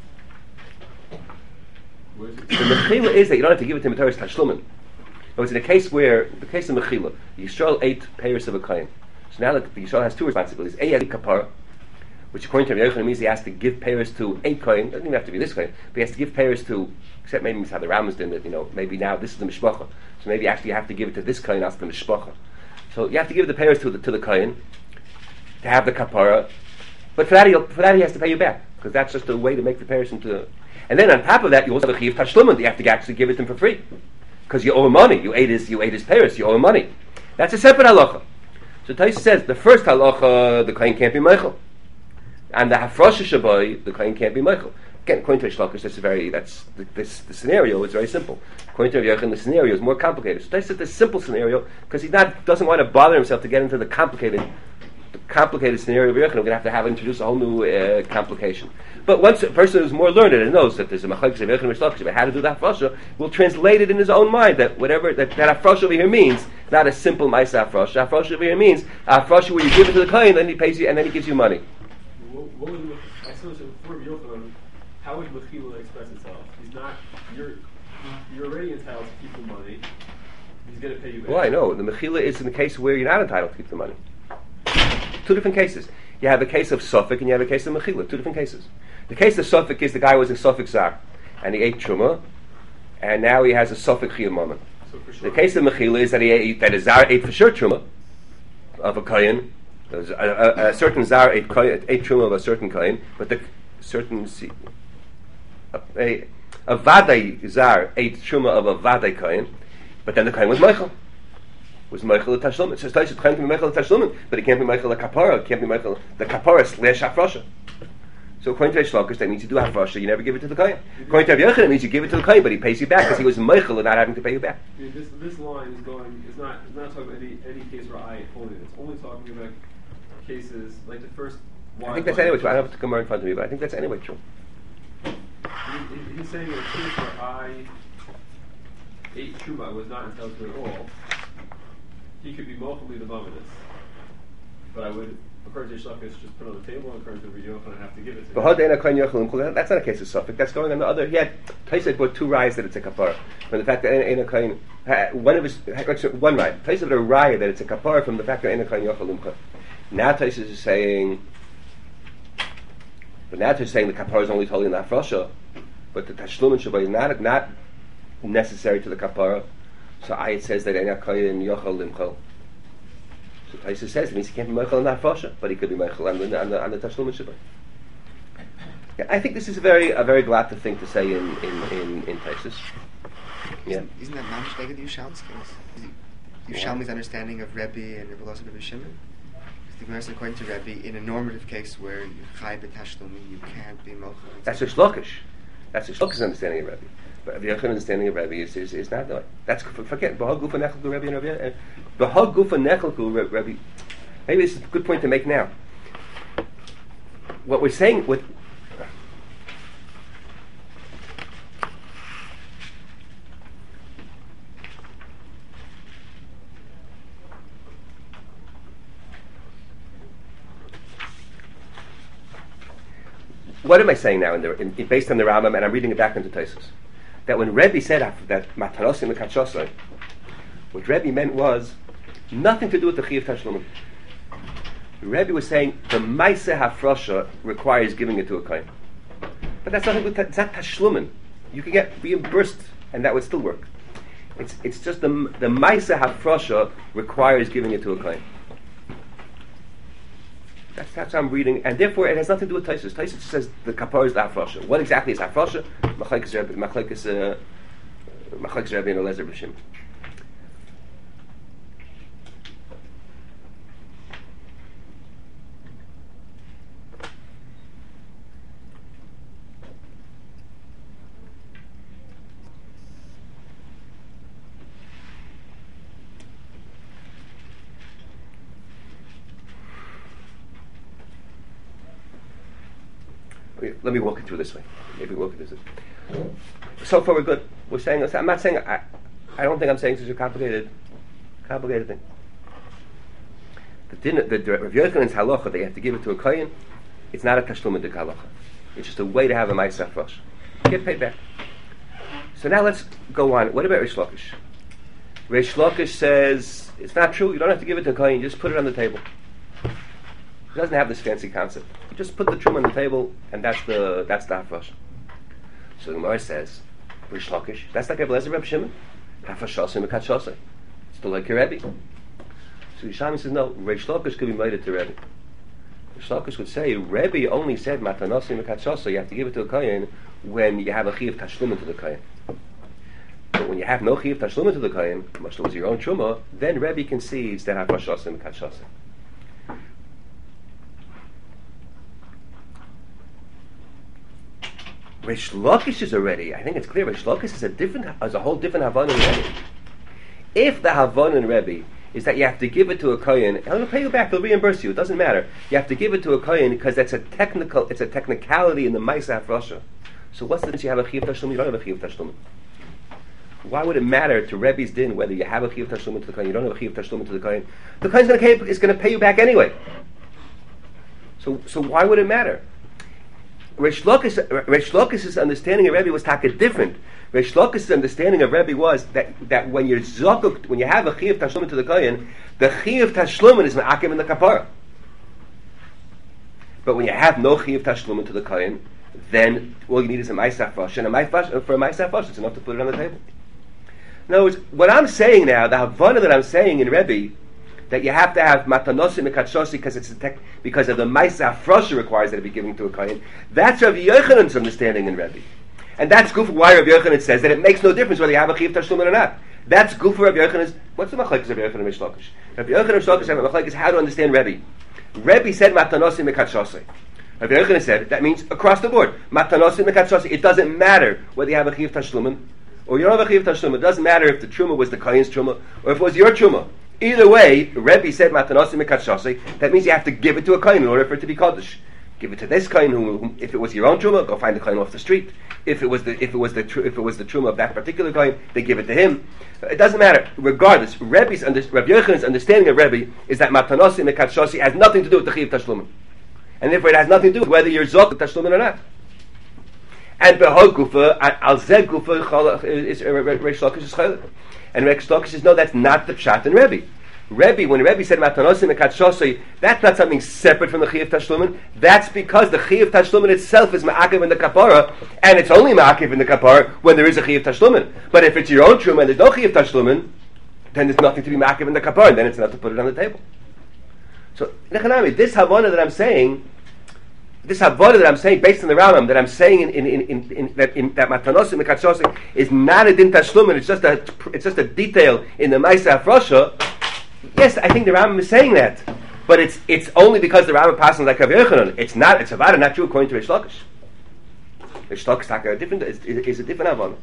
The mechila is that you don't have to give it to him Torah's tashlumin. It was in the case of mechila, Yisrael ate payers of a kohen. So now that Yisrael has two responsibilities: A, has a kapara, which according to Rav Yochanan means he has to give payers to a kohen. Doesn't even have to be this kohen, but he has to give payers to, except maybe it's how the Rambam's doing it. Maybe now this is the mishpacha, so maybe actually you have to give it to this kohen, that's the mishpacha. So you have to give the payers to the kohen to have the kapara, but for that he has to pay you back because that's just a way to make the payers into. And then on top of that, you also have a chiyuv tashlumin. You have to actually give it to him for free because you owe him money. You ate his payers. You owe him money. That's a separate halacha. So Tosfos says the first halacha, the kohen can't be meichel, and the hafrosha shaboy, the kohen can't be meichel. Again, according to Rish Lakish, the scenario is very simple. According to Rav Yochanan, the scenario is more complicated. So Tosfos says the simple scenario because he doesn't want to bother himself to get into the complicated scenario of Rav Yochanan. We're going to have to introduce a whole new complication. But once a person who's more learned and knows that there's a machlekes of Rav Yochanan and Rish Lakish about how to do the hafrosha, will translate it in his own mind that whatever that hafrosha over here means, not a simple ma'aseh hafrosha. Hafrosha over here means a hafrosha where you give it to the kohen, then he pays you, and then he gives you money. What would I suppose for Rav Yochanan, how would mechila express itself? He's not. You're already entitled to keep the money. He's going to pay you back. Well, I know the mechila is in the case where you're not entitled to keep the money. Two different cases. You have a case of Suffolk and you have a case of Mechila. Two different cases. The case of Suffolk is the guy was a Suffolk Zar and he ate Truma and now he has a Suffolk Chiyuv moment. The case of Mechila is that a Zar ate for sure Truma of a Kohen. A certain Zar ate Truma of a certain Kohen, but a Vadai Zar ate Truma of a Vadai Kohen, but then the Kohen was Michael. Was Michael the Tashlumin. It says Tosfos can be Michael the Tashlumin, but it can't be Michael the Kapara. It can't be Michael the Kapara / Hafrosha. So according to Rish Lakish, that means you do Hafrosha, you never give it to the Kohen. According to Rav Yochanan, it means you give it to the Kohen, but he pays you back because he was Michael and not having to pay you back. This line is not talking about any case where I hold it. It's only talking about cases like the first. I think that's anyway true. I don't have to come right in front of me, but I think that's anyway true. He's saying in a case where I ate Truma, was not entitled to it at all. He could be multiply the vominous, but I would, according to Rish Lakish, just put it on the table, and according to Rav Yochanan, I have to give it to him. That's not a case of Suffolk. That's going on the other. He had Tosfos brought two rayas that it's a kapara. From the fact that Eina Kohen, one raya. Tosfos had a raya that it's a kapara from the fact that Eina Kohen Yochel Limcha. Now Tosfos is saying, the kapara is only totally in the hafrosha, but the tashlumin shabbai is not necessary to the kapara. So it says that Eina Kohen Yochel Limcha. So Tosfos says it means he can't be Meichel on the hafrosha, but he could be Meichel on the tashlumin shabbai. Yeah, I think this is a very glad thing to say in Tosfos. Yeah. Isn't that mamish like the Yerushalmi's case? Yerushalmi's understanding of Rebbe and Rebbe Elazar and Rebbe Shimon? The Gemara says, according to Rebbe, in a normative case where you chai b'tashlumi, you can't be mochel. That's Rish Lakish. That's Rish Lakish's understanding of Rebbe. But the Yochanan's understanding of Rebbe is not that. That's forget B'hag Gufa Nechelku Rebbe and Rebbe. B'hag Gufa Nechelku Rebbe. Maybe this is a good point to make now. What we're saying with what am I saying now? Based on the Rambam, and I'm reading it back into Tosfos, that when Rebbe said that Matanosim Mekatshosai, what Rebbe meant was nothing to do with the Chiyuv Tashlumim. Rebbe was saying the Maaseh Hafrosha requires giving it to a kohen, but that's nothing. It's not Tashlumin. You can get reimbursed, and that would still work. It's just the Maaseh Hafrosha requires giving it to a kohen. That's how I'm reading, and therefore it has nothing to do with Tosfos. Tosfos says the kapara is the hafrosha. What exactly is hafrosha? Machlekes Rebbe and Elazar b'Shimon. Let me walk it through this way. Maybe walk it this way. So far we're good. We're saying. I'm not saying. I don't think I'm saying such a complicated thing. The Rav Yochanan's halacha, they have to give it to a kohen. It's not a tashlum in halacha. It's just a way to have a ma'aseh hafrosh. Get paid back. So now let's go on. What about Rish Lakish? Rish Lakish says it's not true. You don't have to give it to a kohen. You just put it on the table. It doesn't have this fancy concept. You just put the truma on the table, and that's the hafrosh. So the Gemara says, Rish Lakish, that's like Rebbe Elazar Rebbe Shimon. Hafashosai mekatshosai. It's still like your Rebbe. So Yerushalmi says, no, Rish Lakish could be made to Rebbe. Rish Lakish would say, Rebbe only said matanosim mekatshosai. You have to give it to a kohen when you have a chiyuv tashlumin to the kohen. But when you have no chiyuv tashlumin to the kohen, much as your own truma, then Rebbe concedes that hafashosai mekatshosai. Rish Lakish is already, I think it's clear, Rish Lakish is a whole different Havana in Rebbe. If the Havana in Rebbe is that you have to give it to a kohen, and he'll pay you back, he'll reimburse you, it doesn't matter. You have to give it to a kohen because it's a technicality in the Maaseh Hafrosha. So what's the difference? You have a Chiyuv Tashlum, you don't have a Chiyuv Tashlum. Why would it matter to Rebbe's din whether you have a Chiyuv Tashlum to the kohen, you don't have a Chiyuv Tashlum to the kohen? The kohen's going to pay you back anyway. So why would it matter? Rish Lakish's understanding of Rebbe was taka different. Rish Lakish's understanding of Rebbe was that when you're zakuk, when you have a chiyuv tashlumin to the kohen, the chiyuv tashlumin is ma'akim in the kapara. But when you have no chiyuv tashlumin to the kohen, then all you need is a ma'aseh hafrosh, and for a ma'aseh hafrosh, it's enough to put it on the table. In other words, what I'm saying now, the havana that I'm saying in Rebbe, that you have to have matanosim mekatshosai because of the ma'aseh hafrosha requires that it be given to a kohen. That's Rav Yochanan's understanding in Rebbe, and that's good for why Rav Yochanan says that it makes no difference whether you have a chiyuv tashlumin or not. That's good for Rav Yochanan's. What's the machlekes of Rav Yochanan and Rish Lakish? Rav Yochanan and Rish Lakish have a machlekes how to understand Rebbe. Rebbe said matanosim mekatshosai. Rav Yochanan said that means across the board matanosim mekatshosai. It doesn't matter whether you have a chiyuv tashlumin or you don't have a chiyuv tashlumin. It doesn't matter if the truma was the kohen's truma or if it was your truma. Either way, Rebbe said matanosim mekatshosai. That means you have to give it to a kohen in order for it to be kaddish. Give it to this kohen who, if it was your own truma, go find the kohen off the street. If it was the truma of that particular kohen, they give it to him. It doesn't matter. Regardless, Rav Yochanan's understanding of Rebbe is that matanosim mekatshosai has nothing to do with the chiyuv tashlumin, and therefore it has nothing to do with whether you're zok tashlumin or not. And behol gufa al zeh gufa is Rish Lakish is chaylik. And Rish Lakish says, no, that's not the pshat in Rebbe. When Rebbe said matanosim mekatshosai, that's not something separate from the chiyuv tashlumin. That's because the chiyuv tashlumin itself is ma'akiv in the kapara, and it's only ma'akiv in the kapara when there is a chiyuv tashlumin. But if it's your own truma and there's no chiyuv tashlumin, then there's nothing to be ma'akiv in the kapara, and then it's enough to put it on the table. So, nechanami, this havana that I'm saying this avodah that I'm saying based on the Rambam, that I'm saying in that Matanosim Mekatzosim is not a din tashlumin, it's just a detail in the Maisa Afrosha. Yes, I think the Rambam is saying that, but it's only because the Rambam passes like Rav Yochanan. It's avodah not true according to Reish Lakish. Reish Lakish is a different avodah.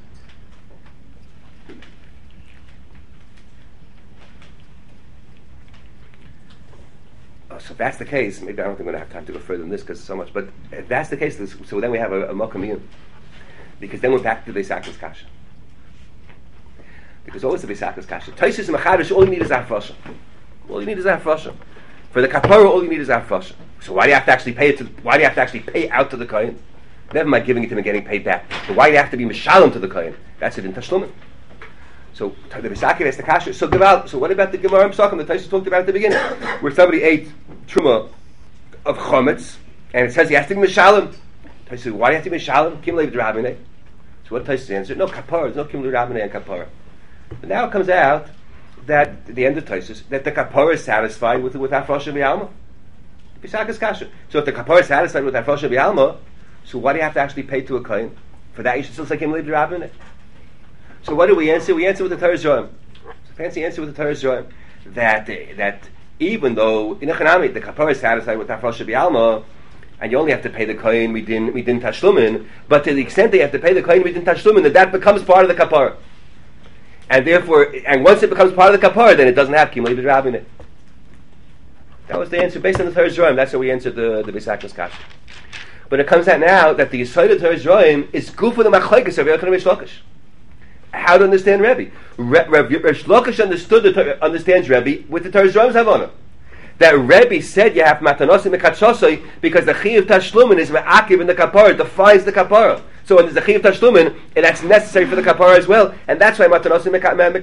So if that's the case, maybe I don't think we're going to have time to go further than this because it's so much, but if that's the case, so then we have a Mokamiyun. Because then we're back to the Beisakis Kasha. Because always the Beisakis Kasha. Taisus and Machadish, all you need is Afrosha. All you need is Afrosha. For the Kapara, all you need is Afrosha. So why do you have to actually pay out to the Kohen? Never mind giving it to him and getting paid back. But why do you have to be Mishalem to the Kohen? That's it in Tashlumin. So the Beisakis has the Kasha. So what about the Gemara Pesachim that Taisus talked about at the beginning? Where somebody ate Truma of Chometz, and it says he has to be Mishalem. Taisus said, why do you have to be Mishalem? Kim Lev Rabbaneh. So what Taisus answered? No Kapara, there's no Kim Lev Rabbaneh and Kapara. But now it comes out that at the end of Taisus, that the Kapara is satisfied with Afrosha B'Alma. Beisakis Kasha. So if the Kapara is satisfied with Afrosha B'Alma, so why do you have to actually pay to a Kohen? For that you should still say Kim Lev Rabbaneh. So what do we answer? We answer with the Torah Zohar. It's a fancy answer with the Torah Zohar that even though in Echanami the kapara is satisfied with Afrosha B'Alma, and you only have to pay the kohen we didn't tashlumin, but to the extent that you have to pay the kohen we didn't tashlumin, that becomes part of the kapara, and therefore, and once it becomes part of the kapara, then it doesn't have kimli b'drab in it. That was the answer based on the Torah Zohar. That's how we answered the Beisakis Kasha. But it comes out now that the Yesod of Torah Zohar is good for the machlekes of Yochanan Reish Lakish. How to understand Rebbe? Reish Lakish understands Rebbe with the Torah Zohar's Havana. That Rebbe said you have matanosim mekatsosoi because the chiyuv tashlumin is me'akiv in the kapara, defines the kapara. So when there's a chiyuv tashlumin, and that's necessary for the kapara as well, and that's why matanosim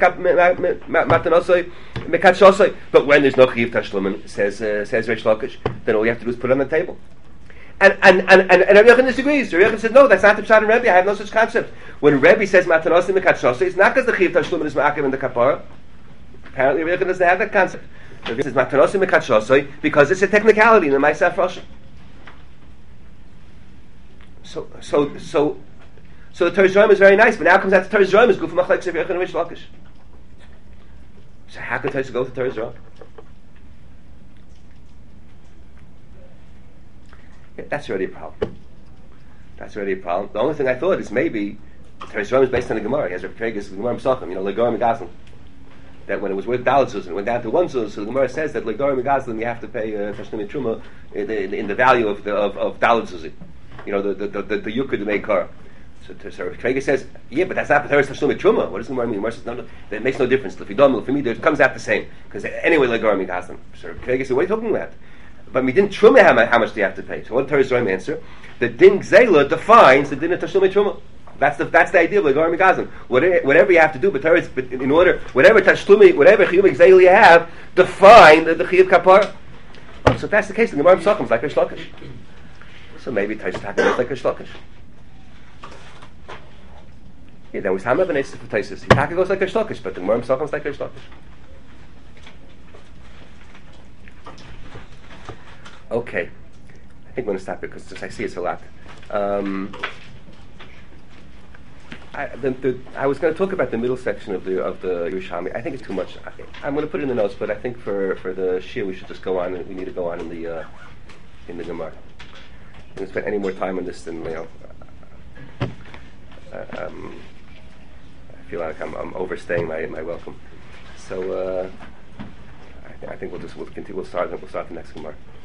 mekatsosoi. But when there's no chiyuv tashlumin, says Reish Lakish, then all you have to do is put it on the table. And Rabbi Yochanan disagrees. Rabbi Yochanan says, no, that's not the pshat in Rebbe. I have no such concept. When Rebbe says matanosim mekatsosoi, it's not because the chiyuv tashlumin is me'akiv in the kapara. Apparently, Rabbi Yochanan doesn't have that concept. Rebbe says matanosim mekatsosoi because it's a technicality in the Ma'aseh Afrosha. So the Torah Zohar is very nice, but now comes out the Torah Zohar is good for machlekes of Yochanan and Reish Lakish. So how can Torah go with the Torah Zohar? Yeah, that's already a problem. The only thing I thought is maybe the Torah Zohar is based on the Gemara. He has a Kregas Gemara Pesachim, Legor Megazlim. That when it was worth Dalet Zuzin, it went down to 1 Zuzin. So the Gemara says that Legor Megazlim you have to pay Tashlumin Truma in the value of Dalet Zuzin. The Yukud Meikar. So Kregas says, yeah, but that's not the Torah's Tashlumin Truma. What does the Gemara mean? The Gemara says, no, that makes no difference. For me, it comes out the same. Because anyway, Legor Megazlim. So Kregas said, what are you talking about? But we didn't truma how much do you have to pay? So what Torah Zohar answer? The din gzela defines the din of tashlumin truma. That's the idea of Legor Megazlim. Whatever you have to do, but in order whatever chiyuv gzela you have, define the chiyuv kapara. Oh, so if that's the case, the Gemara Pesachim is like Reish Lakish. So maybe Taisus Taka is like Reish Lakish. Yeah, then we have an answer for Taisus. Taka goes like Reish Lakish, but the Gemara Pesachim is like Reish Lakish. Okay, I think I'm going to stop it because I see it's a lot. I was going to talk about the middle section of the Yerushalmi. I think it's too much. I'm going to put it in the notes, but I think for the Shir we should just go on. We need to go on in the Gemara. I'm going to spend any more time on this than I feel like I'm overstaying my welcome. So I think we'll continue. We'll start the next Gemara.